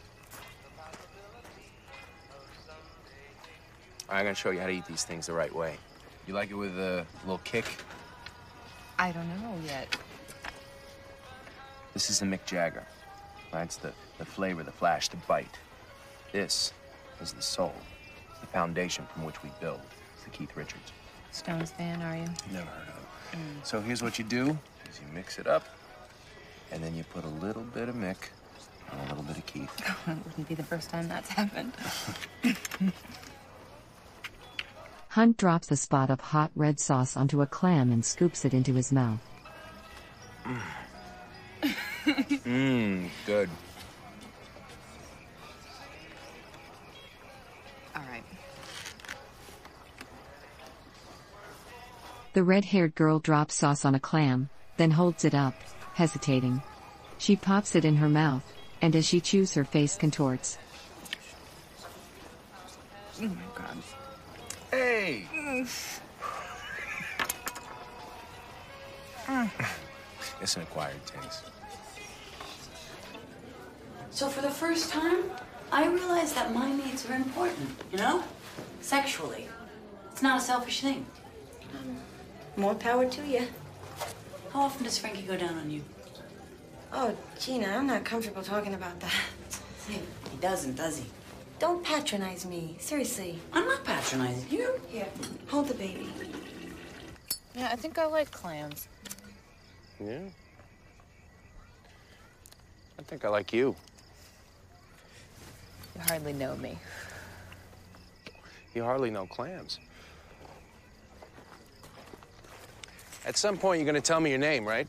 I'm gonna show you how to eat these things the right way. You like it with a little kick? I don't know yet. This is the Mick Jagger. That's the, the flavor, the flash, the bite. This is the soul, the foundation from which we build. It's the Keith Richards. Stones fan, are you? Never heard of it. Mm. So here's what you do, is you mix it up, and then you put a little bit of Mick And a little bit of Keith. It wouldn't be the first time that's happened. Hunt drops a spot of hot red sauce onto a clam and scoops it into his mouth. Mmm, good. All right. The red-haired girl drops sauce on a clam, then holds it up, hesitating. She pops it in her mouth, and as she chews, her face contorts. Oh my God. Hey! It's an acquired taste. So for the first time, I realized that my needs are important, you know? Sexually. It's not a selfish thing. More power to you. How often does Frankie go down on you? Oh, Gina, I'm not comfortable talking about that. He doesn't, does he? Don't patronize me. Seriously. I'm not patronizing you. Here, hold the baby. Yeah, I think I like clams. Yeah? I think I like you. You hardly know me. You hardly know clams. At some point, you're gonna tell me your name, right?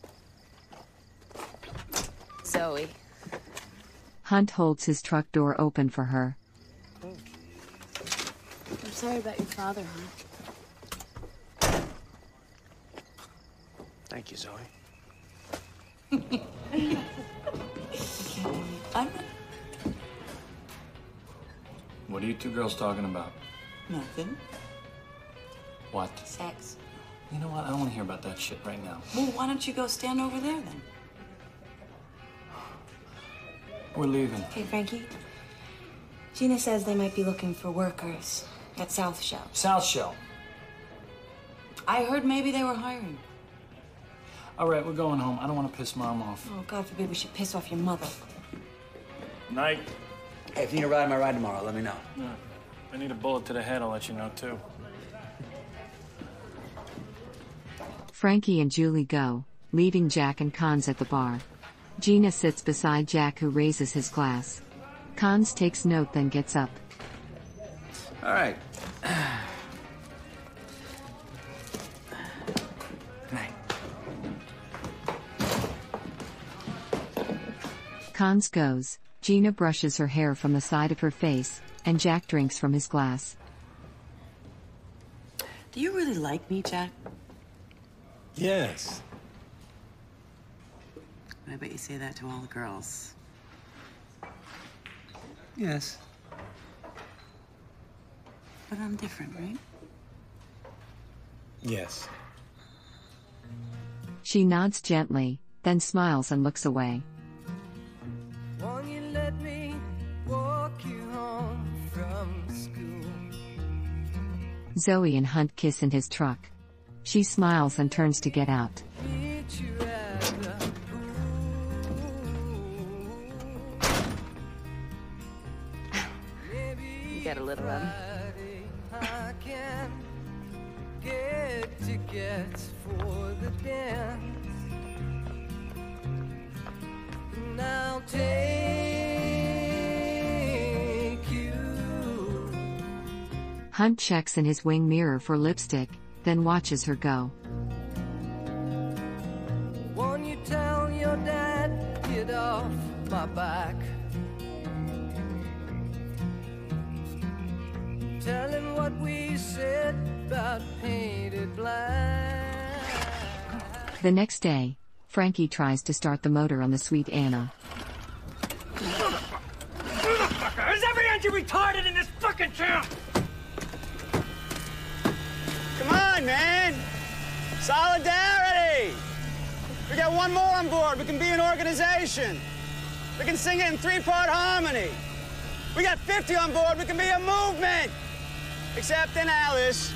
Zoe. Hunt holds his truck door open for her. I'm sorry about your father, Hunt. Thank you, Zoe. I'm... What are you two girls talking about? Nothing. What? Sex. You know what? I don't want to hear about that shit right now. Well, why don't you go stand over there, then? We're leaving. Okay, Frankie. Gina says they might be looking for workers at South Shell. South Shell. I heard maybe they were hiring. All right, we're going home. I don't want to piss Mom off. Oh, God forbid we should piss off your mother. Night. Hey, if you need a ride on my ride tomorrow, let me know. Yeah. If I need a bullet to the head, I'll let you know, too. Frankie and Julie go, leaving Jack and Cons at the bar. Gina sits beside Jack, who raises his glass. Cons takes note, then gets up. All right. Cons goes. Gina brushes her hair from the side of her face, and Jack drinks from his glass. Do you really like me, Jack? Yes. I bet you say that to all the girls. Yes. But I'm different, right? Yes. She nods gently, then smiles and looks away. Won't you let me walk you home from school? Zoe and Hunt kiss in his truck. She smiles and turns to get out. Meet you at the You got a little um. I can get tickets for the dance. And I'll take you. Hunt checks in his wing mirror for lipstick, then watches her go. Won't you tell your dad, get off my back? Tell him what we said about painted black. The next day, Frankie tries to start the motor on the Sweet Anna. Is every engine retarded in this fucking town? Come on, man! Solidarity! We got one more on board. We can be an organization. We can sing it in three-part harmony. We got fifty on board. We can be a movement. Except in Alice.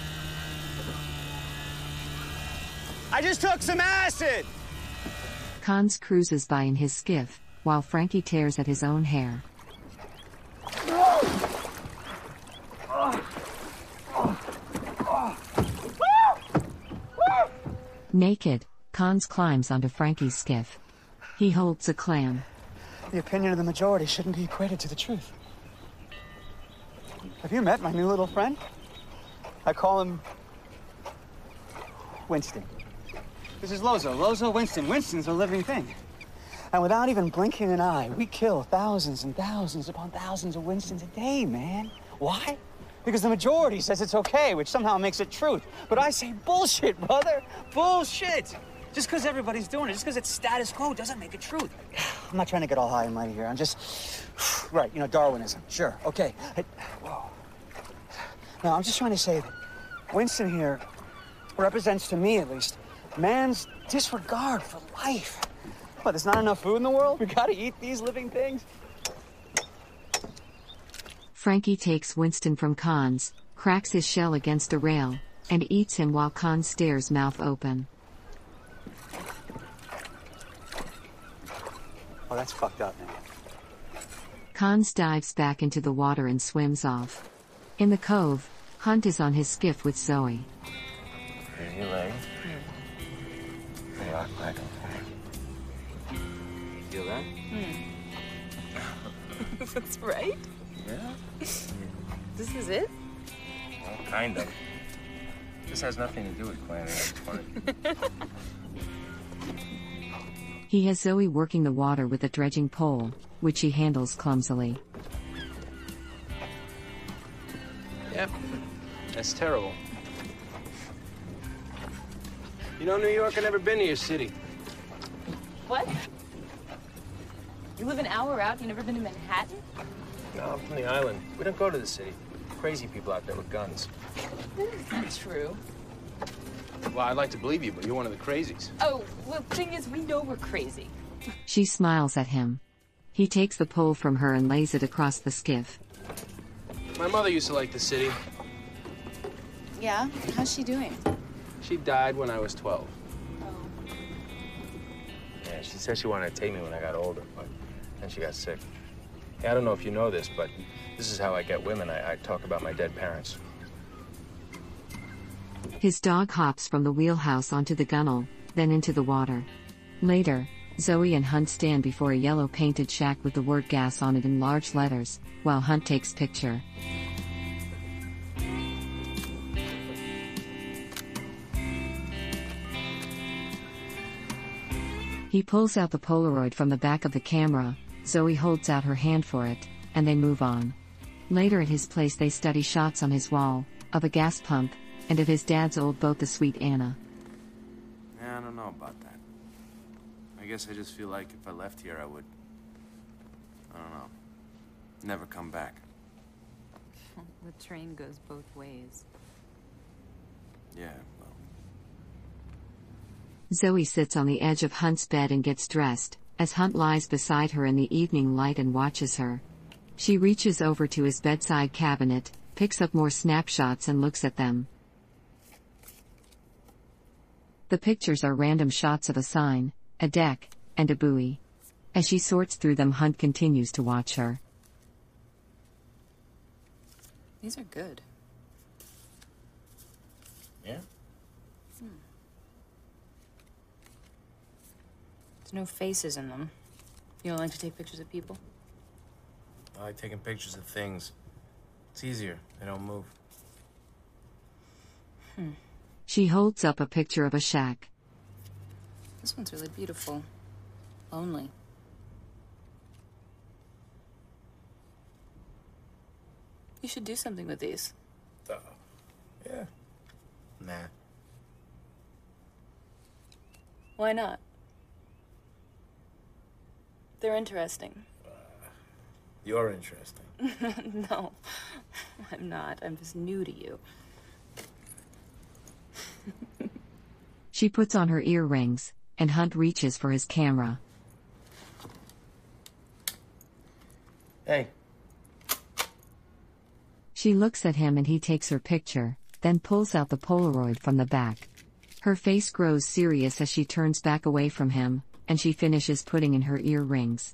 I just took some acid. Cons cruises by in his skiff, while Frankie tears at his own hair. Naked, Cons climbs onto Frankie's skiff. He holds a clam. the opinion of the majority shouldn't be equated to the truth. Have you met my new little friend? I call him Winston. This is Lozo. Lozo Winston. Winston's a living thing. And without even blinking an eye, we kill thousands and thousands upon thousands of Winstons a day, man. Why? Because the majority says it's okay, which somehow makes it truth. But I say bullshit, brother. Bullshit. Just because everybody's doing it, just because it's status quo doesn't make it truth. I'm not trying to get all high and mighty here. I'm just, right, you know, Darwinism. Sure, okay. I, whoa. No, I'm just trying to say that Winston here represents, to me at least, man's disregard for life. What, there's not enough food in the world? We gotta eat these living things? Frankie takes Winston from Khan's, cracks his shell against a rail, and eats him while Khan stares mouth open. Oh, that's fucked up, man. Khan's dives back into the water and swims off. In the cove, Hunt is on his skiff with Zoe. Here you lay. Rock back and forth. Feel that? Hmm. That's right? Yeah. This is it? Well, kind of. This has nothing to do with planning. It's funny. He has Zoe working the water with a dredging pole, which he handles clumsily. Yep. That's terrible. You know, New York, I've never been to your city. What? You live an hour out? You never been to Manhattan? No, I'm from the island. We don't go to the city. Crazy people out there with guns. That's not true. Well, I'd like to believe you, but you're one of the crazies. Oh, well, the thing is, we know we're crazy. She smiles at him. He takes the pole from her and lays it across the skiff. My mother used to like the city. Yeah? How's she doing? She died when I was twelve. Yeah, she said she wanted to take me when I got older, but then she got sick. Yeah, I don't know if you know this, but this is how I get women. I, I talk about my dead parents. His dog hops from the wheelhouse onto the gunnel, then into the water. Later, Zoe and Hunt stand before a yellow painted shack with the word gas on it in large letters, while Hunt takes picture. He pulls out the Polaroid from the back of the camera, Zoe holds out her hand for it, and they move on. Later at his place they study shots on his wall, of a gas pump, and of his dad's old boat, the Sweet Anna. Yeah, I don't know about that. I guess I just feel like if I left here, I would, I don't know, never come back. The train goes both ways. Yeah, well. Zoe sits on the edge of Hunt's bed and gets dressed, as Hunt lies beside her in the evening light and watches her. She reaches over to his bedside cabinet, picks up more snapshots and looks at them. The pictures are random shots of a sign, a deck, and a buoy. As she sorts through them, Hunt continues to watch her. These are good. Yeah? Hmm. There's no faces in them. You don't like to take pictures of people? I like taking pictures of things. It's easier. They don't move. Hmm. She holds up a picture of a shack. This one's really beautiful. Lonely. You should do something with these. Uh, yeah. Nah. Why not? They're interesting. Uh, you're interesting. No, I'm not. I'm just new to you. She puts on her earrings, and Hunt reaches for his camera. Hey. She looks at him and he takes her picture, then pulls out the Polaroid from the back. Her face grows serious as she turns back away from him, and she finishes putting in her earrings.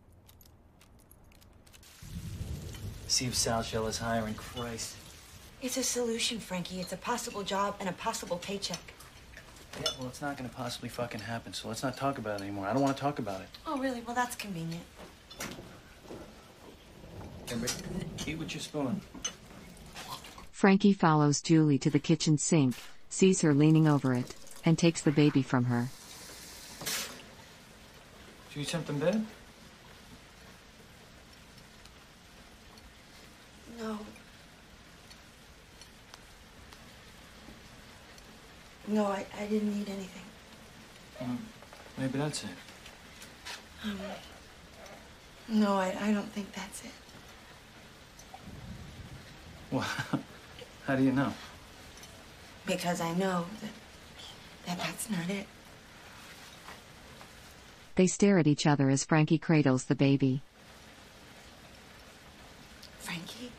See if South Shell is hiring. Christ. It's a solution, Frankie. It's a possible job and a possible paycheck. Yeah, well, it's not gonna possibly fucking happen, so let's not talk about it anymore. I don't want to talk about it. Oh, really? Well, that's convenient. Eat with your spoon. Frankie follows Julie to the kitchen sink, sees her leaning over it, and takes the baby from her. Did you eat something bad? No. No, I, I didn't eat anything. Um, maybe that's it. Um, no, I, I don't think that's it. Well, how do you know? Because I know that, that that's not it. They stare at each other as Frankie cradles the baby. Frankie?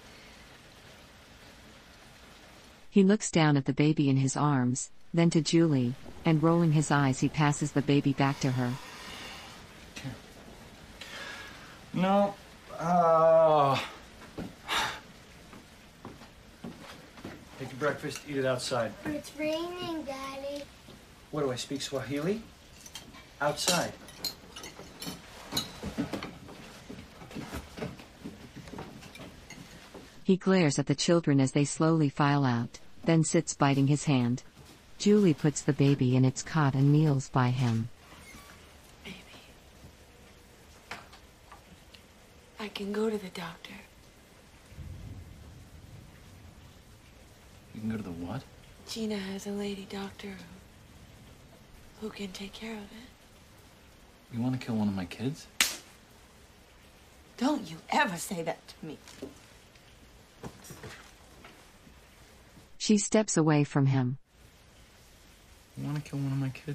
He looks down at the baby in his arms, then to Julie, and rolling his eyes he passes the baby back to her. No. Uh... Take your breakfast, eat it outside. But it's raining, Daddy. What do I speak Swahili? Outside. He glares at the children as they slowly file out, then sits biting his hand. Julie puts the baby in its cot and kneels by him. I can go to the doctor. You can go to the what? Gina has a lady doctor who, who can take care of it. You want to kill one of my kids? Don't you ever say that to me. She steps away from him. You want to kill one of my kids?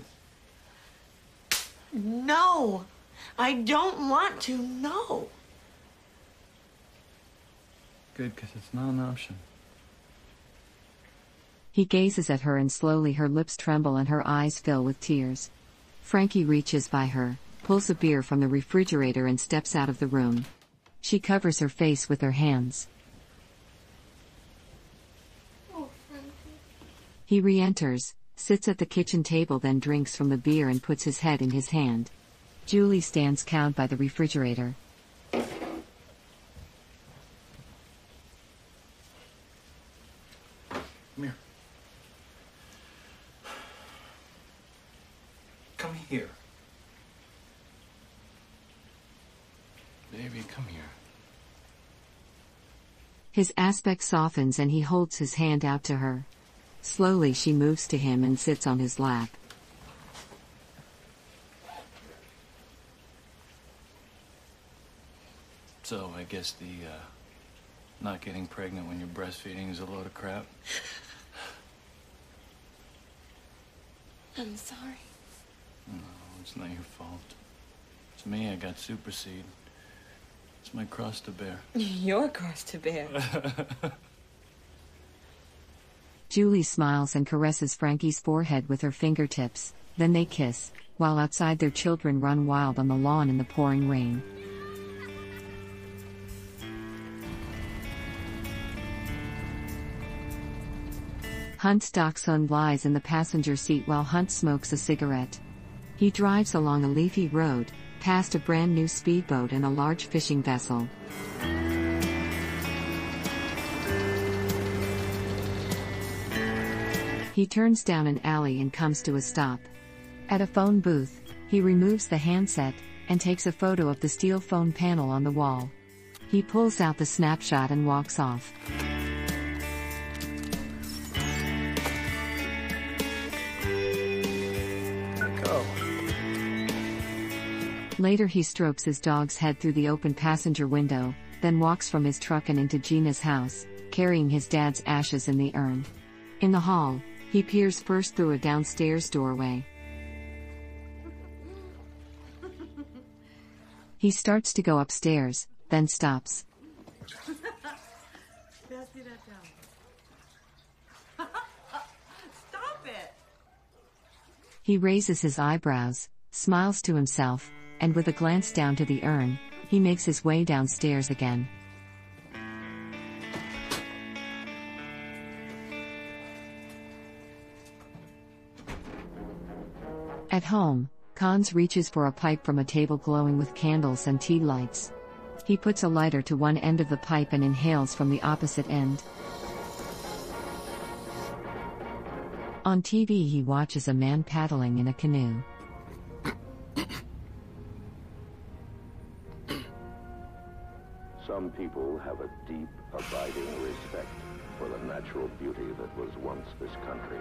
No, I don't want to, no. Good, because it's not an option. He gazes at her and slowly her lips tremble and her eyes fill with tears. Frankie reaches by her, pulls a beer from the refrigerator and steps out of the room. She covers her face with her hands. Oh, Frankie. He re-enters, sits at the kitchen table, then drinks from the beer and puts his head in his hand. Julie stands cowed by the refrigerator. Come here. Come here. Baby, come here. His aspect softens and he holds his hand out to her. Slowly she moves to him and sits on his lap. So, I guess the, uh, not getting pregnant when you're breastfeeding is a load of crap? I'm sorry. No, it's not your fault. It's me, I got super seed. It's my cross to bear. Your cross to bear. Julie smiles and caresses Frankie's forehead with her fingertips, then they kiss, while outside their children run wild on the lawn in the pouring rain. Hunt's dachshund lies in the passenger seat while Hunt smokes a cigarette. He drives along a leafy road, past a brand new speedboat and a large fishing vessel. He turns down an alley and comes to a stop. At a phone booth, he removes the handset and takes a photo of the steel phone panel on the wall. He pulls out the snapshot and walks off. Later he strokes his dog's head through the open passenger window, then walks from his truck and into Gina's house, carrying his dad's ashes in the urn. In the hall, he peers first through a downstairs doorway. He starts to go upstairs, then stops. Pass me that down. Stop it! He raises his eyebrows, smiles to himself, and with a glance down to the urn, he makes his way downstairs again. At home, Cons reaches for a pipe from a table glowing with candles and tea lights. He puts a lighter to one end of the pipe and inhales from the opposite end. On T V, he watches a man paddling in a canoe. Some people have a deep, abiding respect for the natural beauty that was once this country.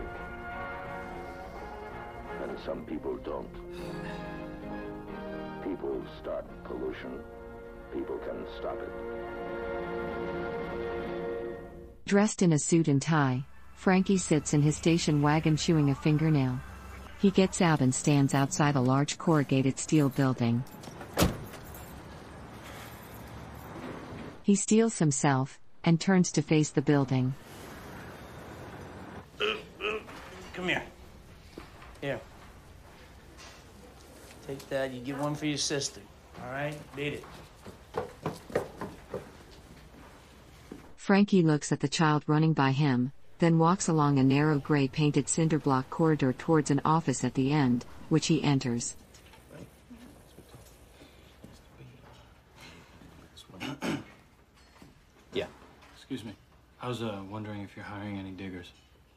And some people don't. People start pollution. People can stop it. Dressed in a suit and tie, Frankie sits in his station wagon chewing a fingernail. He gets out and stands outside a large corrugated steel building. He steels himself and turns to face the building. Come here. Here. Take that. You get one for your sister. All right? Beat it. Frankie looks at the child running by him, then walks along a narrow gray painted cinder block corridor towards an office at the end, which he enters. Yeah. Excuse me. I was uh, wondering if you're hiring any diggers.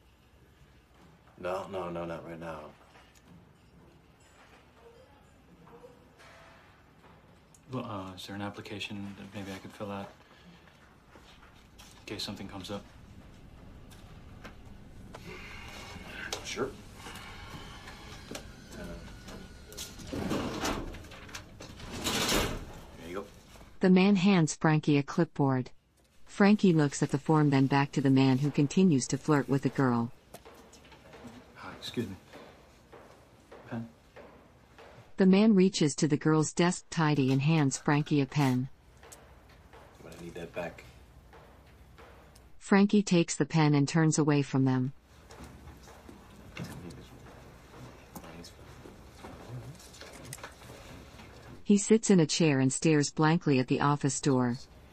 No, no, no, not right now. Well, uh, is there an application that maybe I could fill out in case something comes up? Sure. There you go. The man hands Frankie a clipboard. Frankie looks at the form, then back to the man who continues to flirt with the girl. Hi, excuse me. Pen? The man reaches to the girl's desk tidy and hands Frankie a pen. I'm gonna need that back. Frankie takes the pen and turns away from them. He sits in a chair and stares blankly at the office door.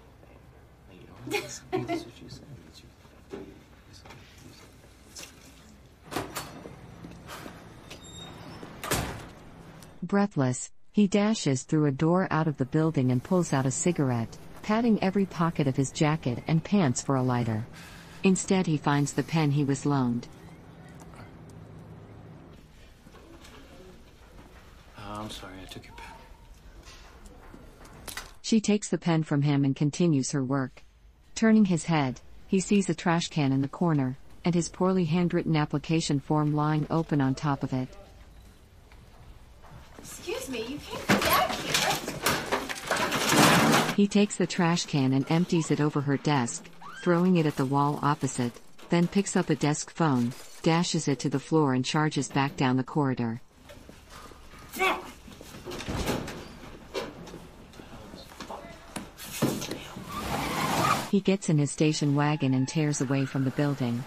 Breathless, he dashes through a door out of the building and pulls out a cigarette, patting every pocket of his jacket and pants for a lighter. Instead, he finds the pen he was loaned. Uh, I'm sorry, I took your pen. She takes the pen from him and continues her work. Turning his head, he sees a trash can in the corner, and his poorly handwritten application form lying open on top of it. Excuse me, you can't be back here. He takes the trash can and empties it over her desk, throwing it at the wall opposite, then picks up a desk phone, dashes it to the floor and charges back down the corridor. He gets in his station wagon and tears away from the building.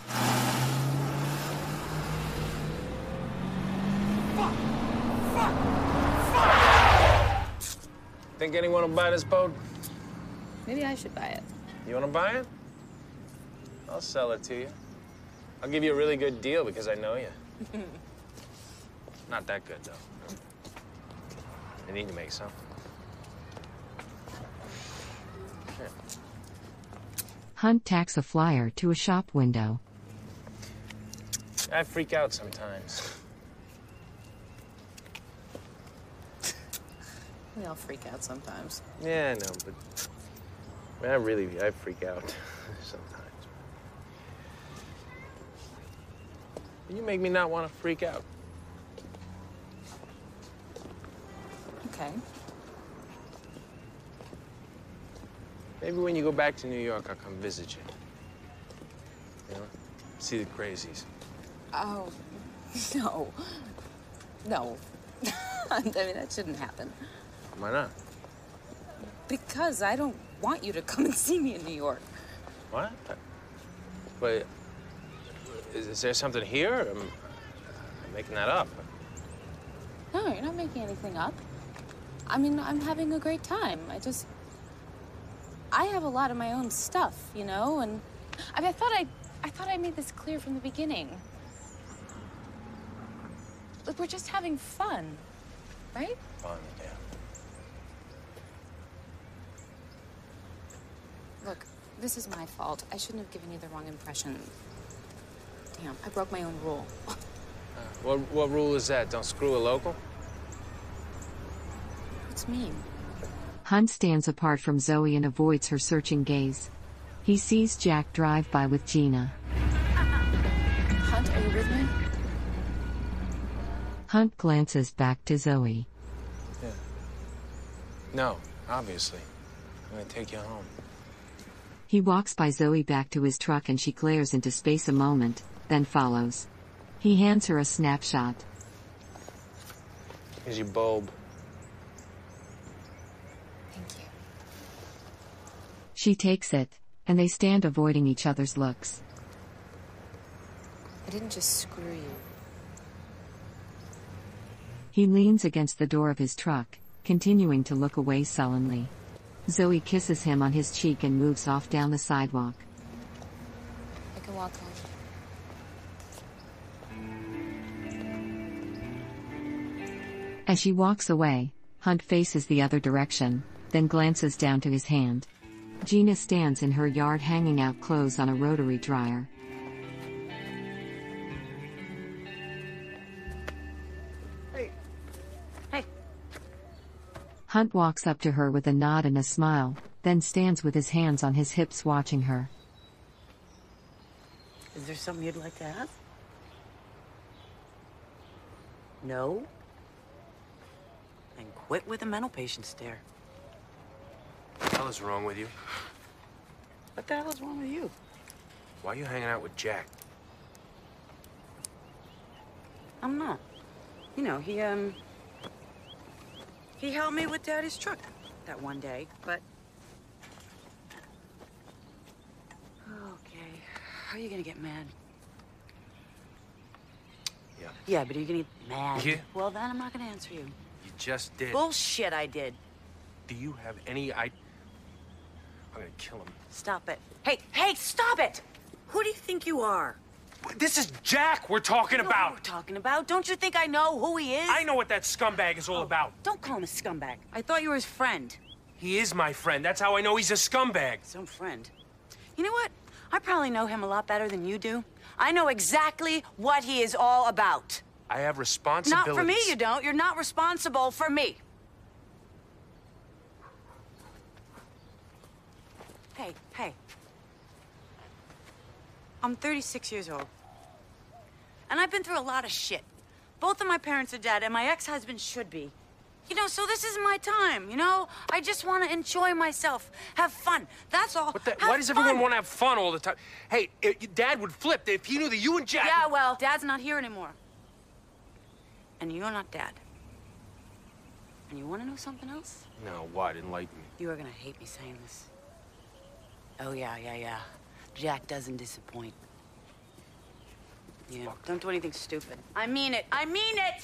Think anyone will buy this boat? Maybe I should buy it. You want to buy it? I'll sell it to you. I'll give you a really good deal because I know you. Not that good, though. I need to make something. Here. Hunt tacks a flyer to a shop window. I freak out sometimes. We all freak out sometimes. Yeah, I know, but I, mean, I really, I freak out sometimes. But you make me not want to freak out. Okay. Maybe when you go back to New York, I'll come visit you. You know, see the crazies. Oh, no. No. I mean, that shouldn't happen. Why not? Because I don't want you to come and see me in New York. What? But is, is there something here? I'm, I'm making that up. No, you're not making anything up. I mean, I'm having a great time. I just... I have a lot of my own stuff, you know, and... I mean, I thought I... I thought I made this clear from the beginning. Look, we're just having fun, right? Fun, yeah. Look, this is my fault. I shouldn't have given you the wrong impression. Damn, I broke my own rule. Uh, what, what rule is that? Don't screw a local? What's mean? Hunt stands apart from Zoe and avoids her searching gaze. He sees Jack drive by with Gina. Hunt, are you with me? Hunt glances back to Zoe. Yeah. No, obviously. I'm gonna take you home. He walks by Zoe back to his truck and she glares into space a moment, then follows. He hands her a snapshot. Here's your bulb. Thank you. She takes it, and they stand avoiding each other's looks. I didn't just screw you. He leans against the door of his truck, continuing to look away sullenly. Zoe kisses him on his cheek and moves off down the sidewalk. I can walk home. As she walks away, Hunt faces the other direction, then glances down to his hand. Gina stands in her yard hanging out clothes on a rotary dryer. Hey. Hey. Hunt walks up to her with a nod and a smile, then stands with his hands on his hips watching her. Is there something you'd like to ask? No? Then quit with the mental patient stare. What the hell is wrong with you? What the hell is wrong with you? Why are you hanging out with Jack? I'm not. You know, he, um... He helped me with Daddy's truck that one day, but... Okay. How are you gonna get mad? Yeah. Yeah, but are you gonna get mad? Yeah. Well, then I'm not gonna answer you. You just did. Bullshit, I did. Do you have any I... I'm gonna kill him. Stop it. Hey, hey, stop it! Who do you think you are? This is Jack we're talking You know about! What we're talking about? Don't you think I know who he is? I know what that scumbag is all Oh, about. Don't call him a scumbag. I thought you were his friend. He is my friend. That's how I know he's a scumbag. Some friend. You know what? I probably know him a lot better than you do. I know exactly what he is all about. I have responsibilities. Not for me, you don't. You're not responsible for me. Hey, hey. I'm thirty-six years old. And I've been through a lot of shit. Both of my parents are dead, and my ex-husband should be. You know, so this is my time, you know? I just want to enjoy myself, have fun. That's all. What the, Have why does fun. everyone want to have fun all the time? Hey, it, Dad would flip if he knew that you and Jack... Yeah, well, Dad's not here anymore. And you're not Dad. And you want to know something else? No, what? Enlighten me. You are going to hate me saying this. Oh, yeah, yeah, yeah. Jack doesn't disappoint. Yeah, don't do anything stupid. I mean it. I mean it!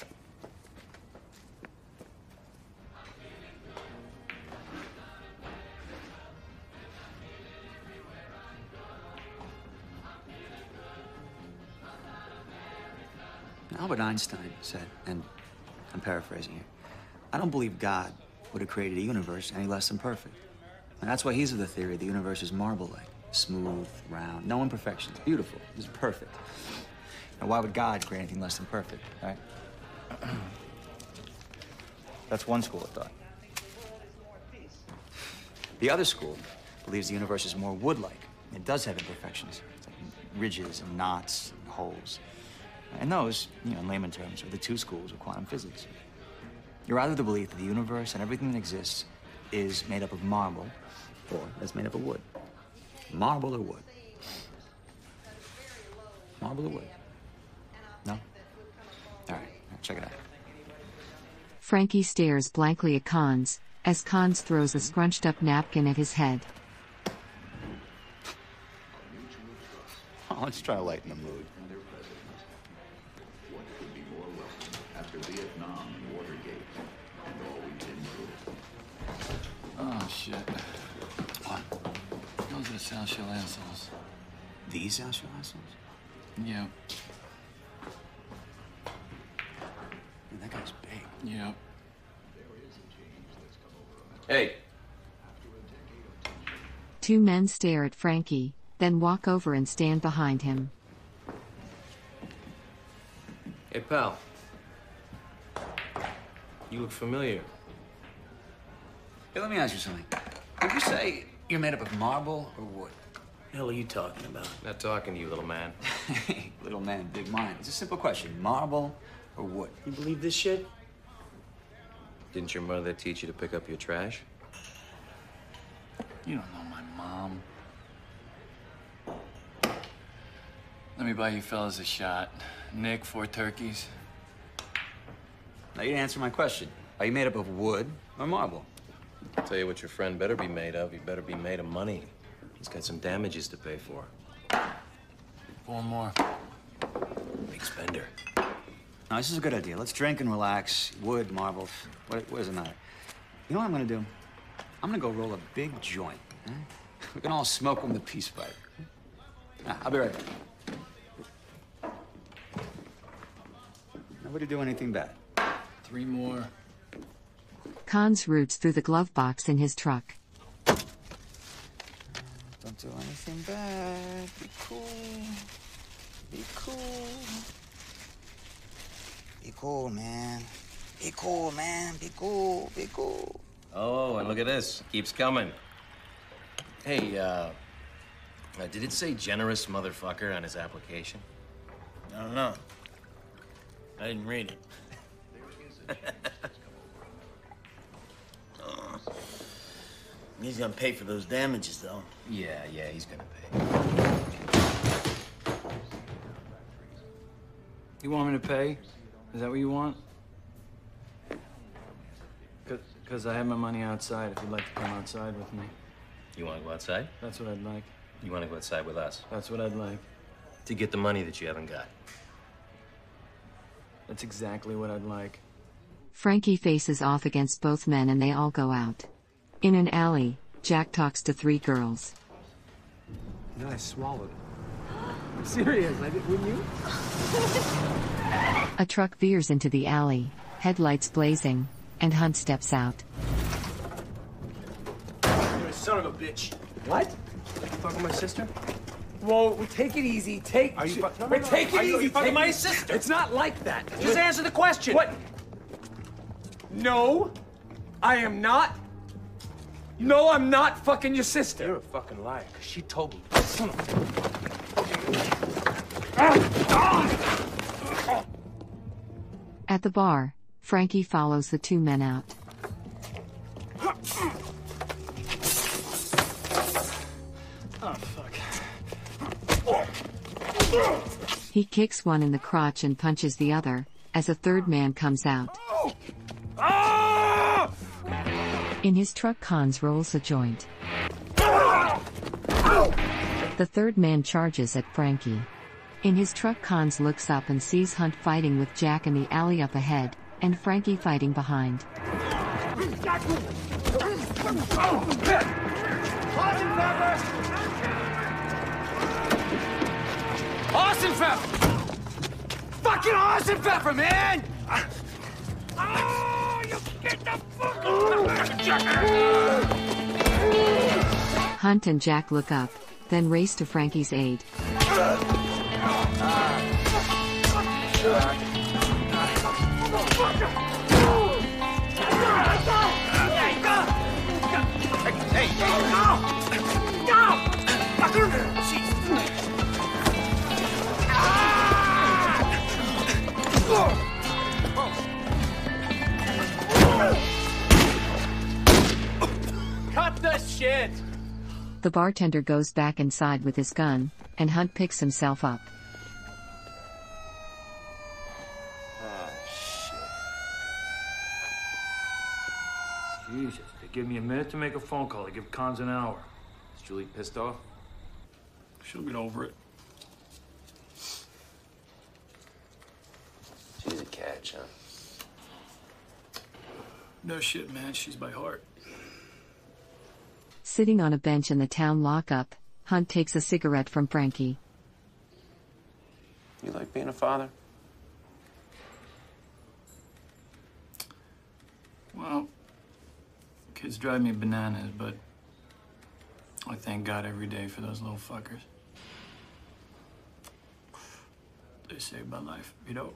Albert Einstein said, and I'm paraphrasing here, I don't believe God would have created a universe any less than perfect. And that's why he's of the theory the universe is marble-like, smooth, round, no imperfections, beautiful, it's perfect. Now, why would God create anything less than perfect, right? That's one school of thought. The other school believes the universe is more wood-like. It does have imperfections, it's like ridges and knots and holes. And those, you know, in layman terms, are the two schools of quantum physics. You're either the belief that the universe and everything that exists is made up of marble, or it's made up of wood. Marble or wood? Marble or wood? No? All right, check it out. Frankie stares blankly at Cons, as Cons throws a scrunched-up napkin at his head. Oh, let's try to lighten the mood. After Vietnam and Watergate, and all we did to it. Oh, shit. What? Those are the South Shore assholes. These South Shore assholes? Yeah. Man, that guy's big. Yeah. Hey. Two men stare at Frankie, then walk over and stand behind him. Hey, pal. You look familiar. Hey, let me ask you something. Did you say you're made up of marble or wood? What the hell are you talking about? Not talking to you, little man. Hey, little man, big mind. It's a simple question. Marble or wood? You believe this shit? Didn't your mother teach you to pick up your trash? You don't know my mom. Let me buy you fellas a shot. Nick, four turkeys. Now, you didn't answer my question. Are you made up of wood or marble? I'll tell you what your friend better be made of. He better be made of money. He's got some damages to pay for. Four more. Big spender. Now, this is a good idea. Let's drink and relax. Wood, marble, what, what does it matter? You know what I'm gonna do? I'm gonna go roll a big joint. Eh? We can all smoke on the peace pipe. Ah, I'll be right back. Nobody do anything bad. Three more. Cons roots through the glove box in his truck. Don't do anything bad. Be cool. Be cool. Be cool, man. Be cool, man. Be cool. Be cool. Oh, and look at this. Keeps coming. Hey, uh, uh, did it say generous motherfucker on his application? I don't know. I didn't read it. Oh. He's gonna pay for those damages, though. Yeah, yeah, he's gonna pay. You want me to pay? Is that what you want? Because I have my money outside, if you'd like to come outside with me. You want to go outside? That's what I'd like. You want to go outside with us? That's what I'd like. To get the money that you haven't got. That's exactly what I'd like. Frankie faces off against both men and they all go out. In an alley, Jack talks to three girls. You know, I swallowed. I'm serious, I did, wouldn't you? A truck veers into the alley, headlights blazing, and Hunt steps out. You're a son of a bitch. What? You fucking my sister? Whoa, well, take it easy. Take. Are you fu- no, no, Wait, no. take it Are you- easy. are you fucking take my it- sister? It's not like that. Just answer the question. What? No, I am not. No, I'm not fucking your sister. You're a fucking liar, because she told me. Son of At the bar, Frankie follows the two men out. Oh, fuck. He kicks one in the crotch and punches the other, as a third man comes out. In his truck, Cons rolls a joint. The third man charges at Frankie. In his truck, Cons looks up and sees Hunt fighting with Jack in the alley up ahead, and Frankie fighting behind. Austin Pepper! Fucking Austin Pepper, man! Oh, you get the fuck Hunt and Jack look up, then race to Frankie's aid. Hey, no! No! Cut the shit! The bartender goes back inside with his gun, and Hunt picks himself up. Oh, shit. Jesus, they give me a minute to make a phone call. They give Cons an hour. Is Julie pissed off? She'll get over it. She's a catch, huh? No shit, man. She's by heart. Sitting on a bench in the town lockup, Hunt takes a cigarette from Frankie. You like being a father? Well, kids drive me bananas, but I thank God every day for those little fuckers. They saved my life, you know?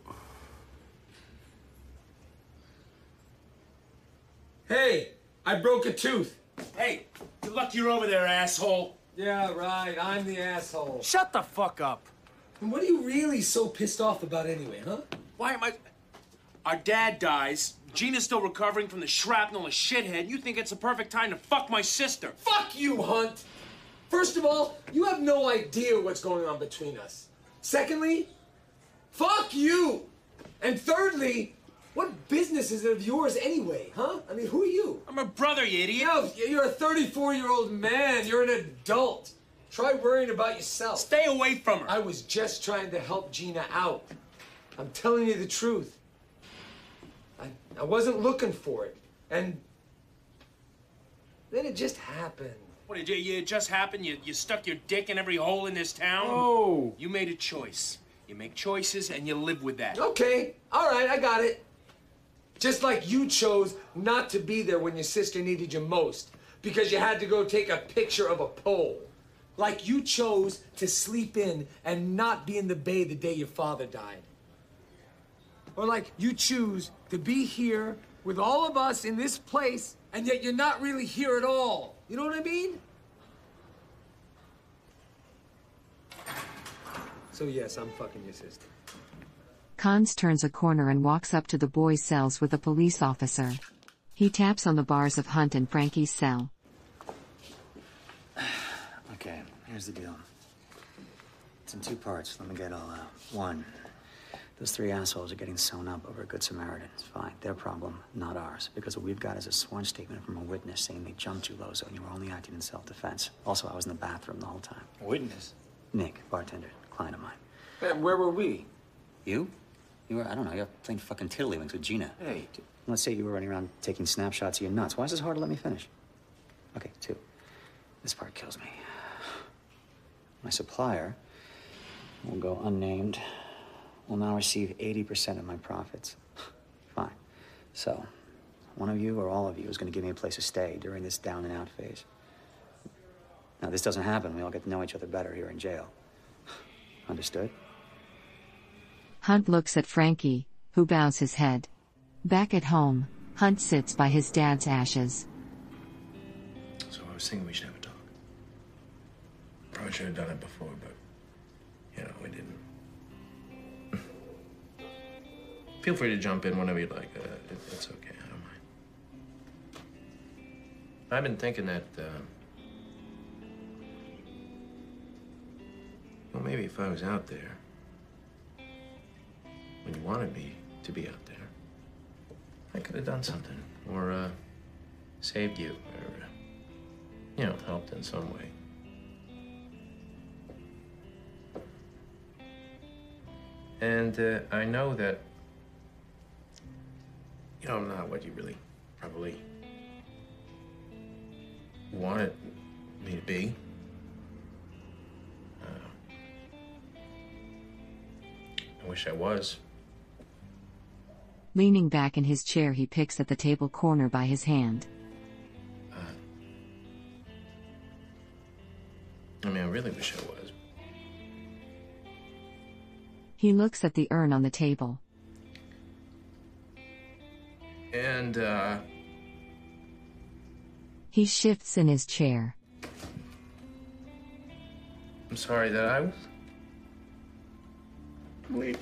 Hey, I broke a tooth. Hey, good luck you're over there, asshole. Yeah, right. I'm the asshole. Shut the fuck up. And what are you really so pissed off about anyway, huh? Why am I... Our dad dies. Gina's still recovering from the shrapnel of shithead. You think it's the perfect time to fuck my sister. Fuck you, Hunt! First of all, you have no idea what's going on between us. Secondly, fuck you! And thirdly, what business is it of yours anyway, huh? I mean, who are you? I'm a brother, you idiot. No, you're a thirty-four-year-old man. You're an adult. Try worrying about yourself. Stay away from her. I was just trying to help Gina out. I'm telling you the truth. I, I wasn't looking for it. And then it just happened. What did you, you it just happened? You, you stuck your dick in every hole in this town? Oh. You made a choice. You make choices and you live with that. Okay, all right, I got it. Just like you chose not to be there when your sister needed you most because you had to go take a picture of a pole. Like you chose to sleep in and not be in the bay the day your father died. Or like you choose to be here with all of us in this place and yet you're not really here at all. You know what I mean? So yes, I'm fucking your sister. Cons turns a corner and walks up to the boys' cells with a police officer. He taps on the bars of Hunt and Frankie's cell. Okay, here's the deal. It's in two parts. Let me get it all out. One, those three assholes are getting sewn up over a Good Samaritan. It's fine. Their problem, not ours. Because what we've got is a sworn statement from a witness saying they jumped you, Lozo, and you were only acting in self-defense. Also, I was in the bathroom the whole time. Witness? Nick, bartender, client of mine. And where were we? You? You were, I don't know, you're playing fucking tiddlywinks with Gina. Hey. Let's say you were running around taking snapshots of your nuts. Why is this hard to let me finish? Okay, two. This part kills me. My supplier, will go unnamed, will now receive eighty percent of my profits. Fine. So, one of you or all of you is going to give me a place to stay during this down and out phase. Now, this doesn't happen. We all get to know each other better here in jail. Understood? Hunt looks at Frankie, who bows his head. Back at home, Hunt sits by his dad's ashes. So I was thinking we should have a talk. Probably should have done it before, but, you know, we didn't. Feel free to jump in whenever you'd like. Uh, it, it's okay, I don't mind. I've been thinking that, uh, well, maybe if I was out there, when you wanted me to be out there, I could have done something, or uh, saved you, or, uh, you know, helped in some way. And uh, I know that, you know, I'm not what you really probably wanted me to be. Uh, I wish I was. Leaning back in his chair, he picks at the table corner by his hand. Uh, I mean, I really wish I was. He looks at the urn on the table. And, uh... He shifts in his chair. I'm sorry that I was... Wait.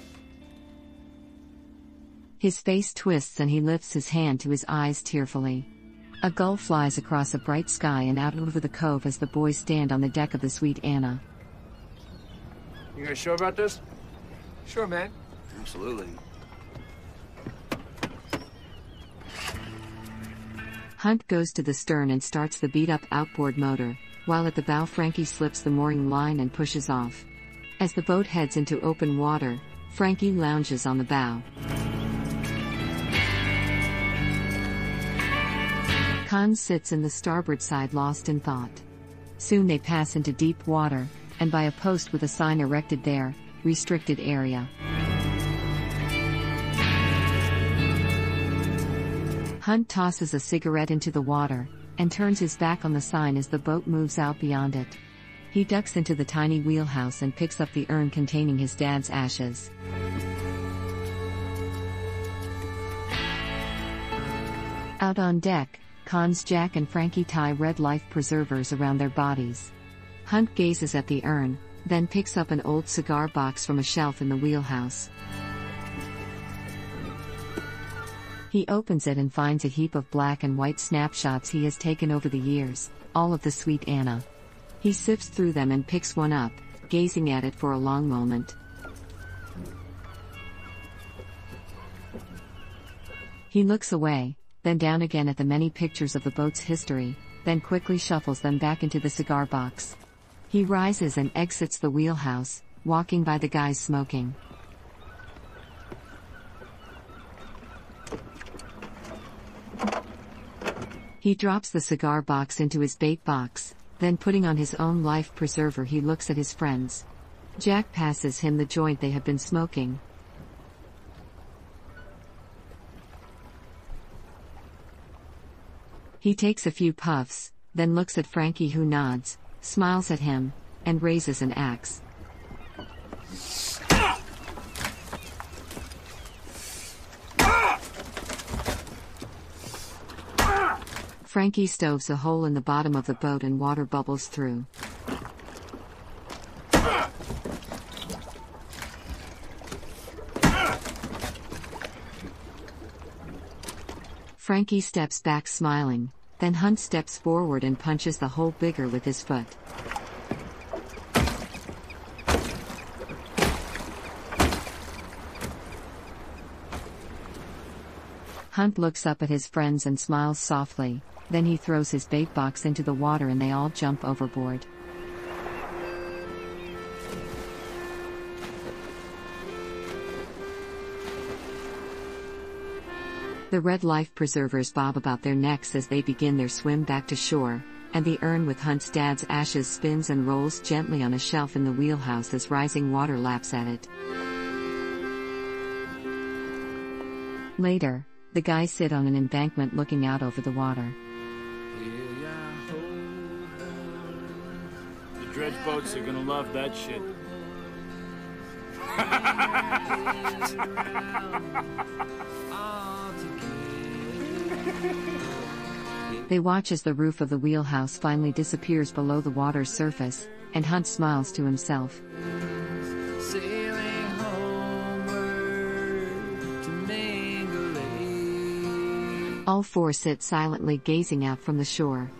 His face twists and he lifts his hand to his eyes tearfully. A gull flies across a bright sky and out over the cove as the boys stand on the deck of the Sweet Anna. You guys sure about this? Sure, man. Absolutely. Hunt goes to the stern and starts the beat-up outboard motor, while at the bow Frankie slips the mooring line and pushes off. As the boat heads into open water, Frankie lounges on the bow. Khan sits in the starboard side lost in thought. Soon they pass into deep water, and by a post with a sign erected there, restricted area. Hunt tosses a cigarette into the water, and turns his back on the sign as the boat moves out beyond it. He ducks into the tiny wheelhouse and picks up the urn containing his dad's ashes. Out on deck, Cons, Jack and Frankie tie red life preservers around their bodies. Hunt gazes at the urn, then picks up an old cigar box from a shelf in the wheelhouse. He opens it and finds a heap of black and white snapshots he has taken over the years, all of the sweet Anna. He sifts through them and picks one up, gazing at it for a long moment. He looks away, then down again at the many pictures of the boat's history, then quickly shuffles them back into the cigar box. He rises and exits the wheelhouse, walking by the guys smoking. He drops the cigar box into his bait box, then putting on his own life preserver he looks at his friends. Jack passes him the joint they have been smoking. He takes a few puffs, then looks at Frankie who nods, smiles at him, and raises an axe. Frankie stoves a hole in the bottom of the boat and water bubbles through. Frankie steps back smiling, then Hunt steps forward and punches the hole bigger with his foot. Hunt looks up at his friends and smiles softly, then he throws his bait box into the water and they all jump overboard. The red life preservers bob about their necks as they begin their swim back to shore, and the urn with Hunt's dad's ashes spins and rolls gently on a shelf in the wheelhouse as rising water laps at it. Later, the guys sit on an embankment looking out over the water. The dredge boats are gonna love that shit. They watch as the roof of the wheelhouse finally disappears below the water's surface, and Hunt smiles to himself. Sailing homeward to Mangalay. All four sit silently gazing out from the shore.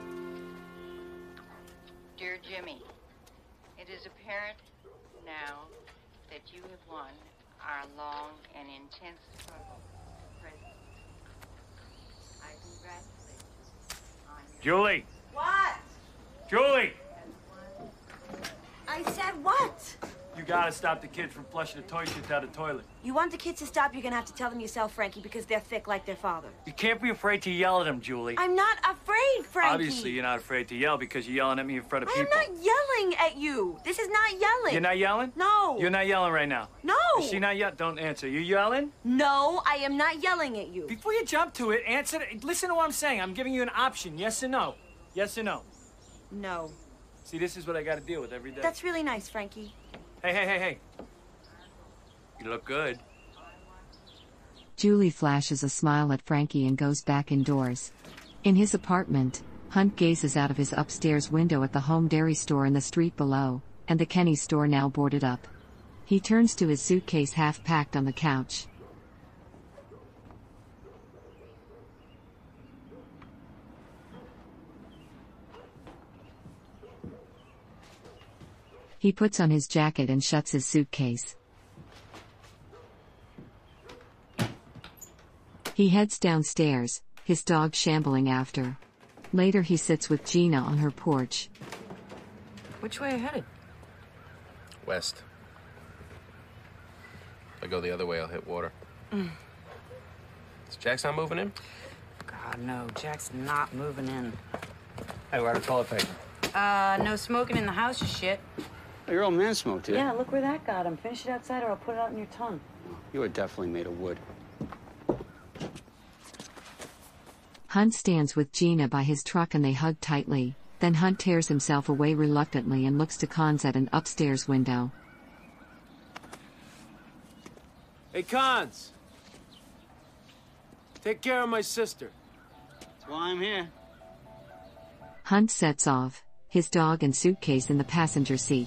Dear Jimmy, it is apparent now that you have won our long and intense struggle. Present. I congratulate you on your... Julie! What? Julie! I said what? You gotta stop the kids from flushing the toy shit down the toilet. You want the kids to stop, you're gonna have to tell them yourself, Frankie, because they're thick like their father. You can't be afraid to yell at them, Julie. I'm not afraid, Frankie. Obviously, you're not afraid to yell because you're yelling at me in front of I people. am not yelling at you. This is not yelling. You're not yelling? No. You're not yelling right now? No. Is she not yelling? Don't answer. You yelling? No, I am not yelling at you. Before you jump to it, answer. Listen to what I'm saying. I'm giving you an option. Yes or no? Yes or no? No. See, this is what I gotta deal with every day. That's really nice, Frankie. Hey, hey, hey, hey. You look good. Julie flashes a smile at Frankie and goes back indoors. In his apartment, Hunt gazes out of his upstairs window at the home dairy store in the street below, and the Kenny store now boarded up. He turns to his suitcase half packed on the couch. He puts on his jacket and shuts his suitcase. He heads downstairs, his dog shambling after. Later he sits with Gina on her porch. Which way are you headed? West. If I go the other way, I'll hit water. Mm. Is Jack's not moving in? God, no. Jack's not moving in. Hey, where are the toilet paper? Uh, no smoking in the house, you shit. Oh, your old man smoked it. Yeah, look where that got him. Finish it outside or I'll put it out in your tongue. You are definitely made of wood. Hunt stands with Gina by his truck and they hug tightly, then Hunt tears himself away reluctantly and looks to Cons at an upstairs window. Hey, Cons! Take care of my sister. That's why I'm here. Hunt sets off, his dog and suitcase in the passenger seat.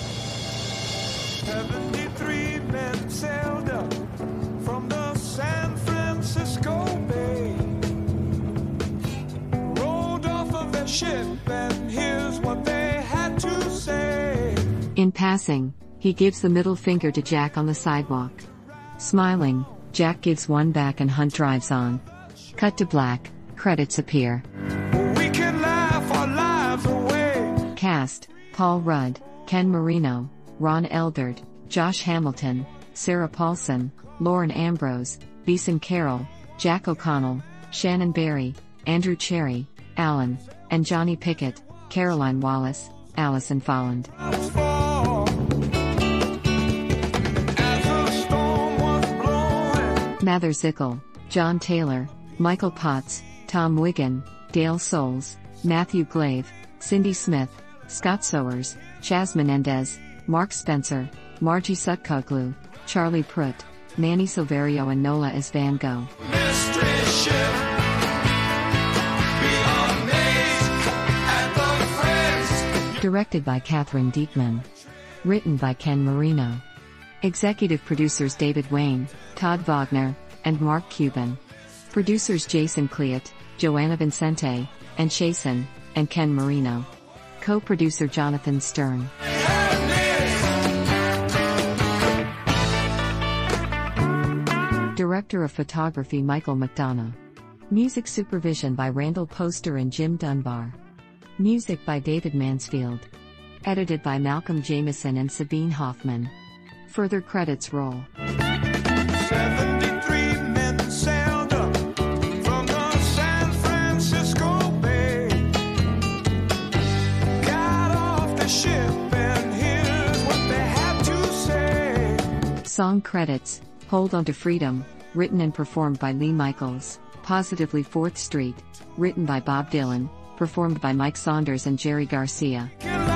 seventy-three men sailed up from the San Francisco Bay. Rolled off of their ship, and here's what they had to say. In passing, he gives the middle finger to Jack on the sidewalk. Smiling, Jack gives one back and Hunt drives on. Cut to black, credits appear. We can laugh our lives away. Cast: Paul Rudd, Ken Marino, Ron Eldard, Josh Hamilton, Sarah Paulson, Lauren Ambrose, Beeson Carroll, Jack O'Connell, Shannon Barry, Andrew Cherry, Alan, and Johnny Pickett, Caroline Wallace, Allison Folland. Mather Zickel, John Taylor, Michael Potts, Tom Wiggin, Dale Souls, Matthew Glave, Cindy Smith, Scott Sowers, Chaz Menendez, Mark Spencer, Margie Sutkoglu, Charlie Pruitt, Nanny Silverio and Nola as Van Gogh. Mystery ship, be amazed at the friends. Directed by Catherine Diekman. Written by Ken Marino. Executive producers David Wayne, Todd Wagner, and Mark Cuban. Producers Jason Cleat, Joanna Vincente, and Chasen, and Ken Marino. Co-producer Jonathan Stern. Director of Photography Michael McDonough. Music supervision by Randall Poster and Jim Dunbar. Music by David Mansfield. Edited by Malcolm Jameson and Sabine Hoffman. Further credits roll. seventy-three men sailed up from the San Francisco Bay. Got off the ship and here's what they had to say. Song credits: Hold On to Freedom, written and performed by Lee Michaels. Positively fourth Street, written by Bob Dylan, performed by Mike Saunders and Jerry Garcia.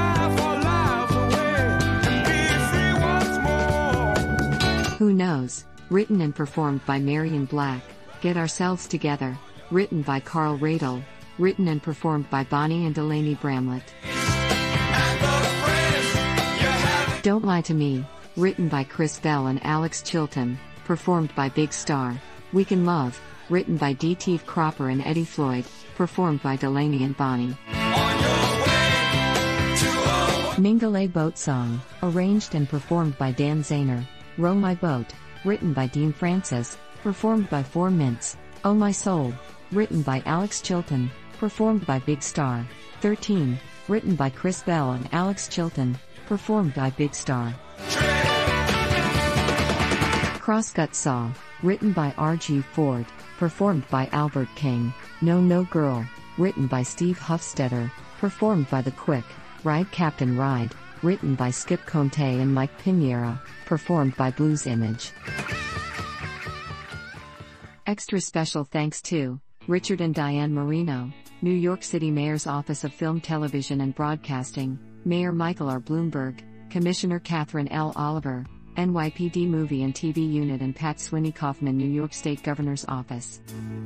Who Knows, written and performed by Marion Black. Get Ourselves Together, written by Carl Radel, written and performed by Bonnie and Delaney Bramlett. Don't Lie to Me, written by Chris Bell and Alex Chilton, performed by Big Star. Weekend Love, written by D. Teve Cropper and Eddie Floyd, performed by Delaney and Bonnie. Mingale Boat Song, arranged and performed by Dan Zahner. Row My Boat, written by Dean Francis, performed by Four Mints. Oh My Soul, written by Alex Chilton, performed by Big Star. thirteen, written by Chris Bell and Alex Chilton, performed by Big Star. Crosscut Saw, written by R G Ford, performed by Albert King. No No Girl, written by Steve Hufstetter, performed by The Quick. Ride Captain Ride, written by Skip Conte and Mike Pinheiro, performed by Blues Image. Extra special thanks to Richard and Diane Marino, New York City Mayor's Office of Film, Television and Broadcasting, Mayor Michael R. Bloomberg, Commissioner Catherine L. Oliver, N Y P D Movie and T V Unit and Pat Swinney Kaufman, New York State Governor's Office.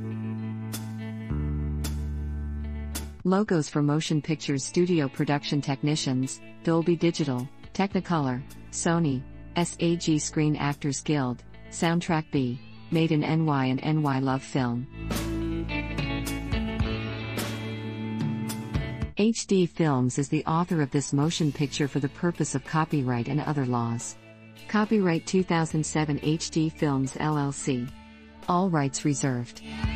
Logos for Motion Pictures Studio Production Technicians, Dolby Digital, Technicolor, Sony, S A G Screen Actors Guild, Soundtrack B, Made in N Y and N Y Love Film. H D Films is the author of this motion picture for the purpose of copyright and other laws. Copyright two thousand seven H D Films L L C. All rights reserved.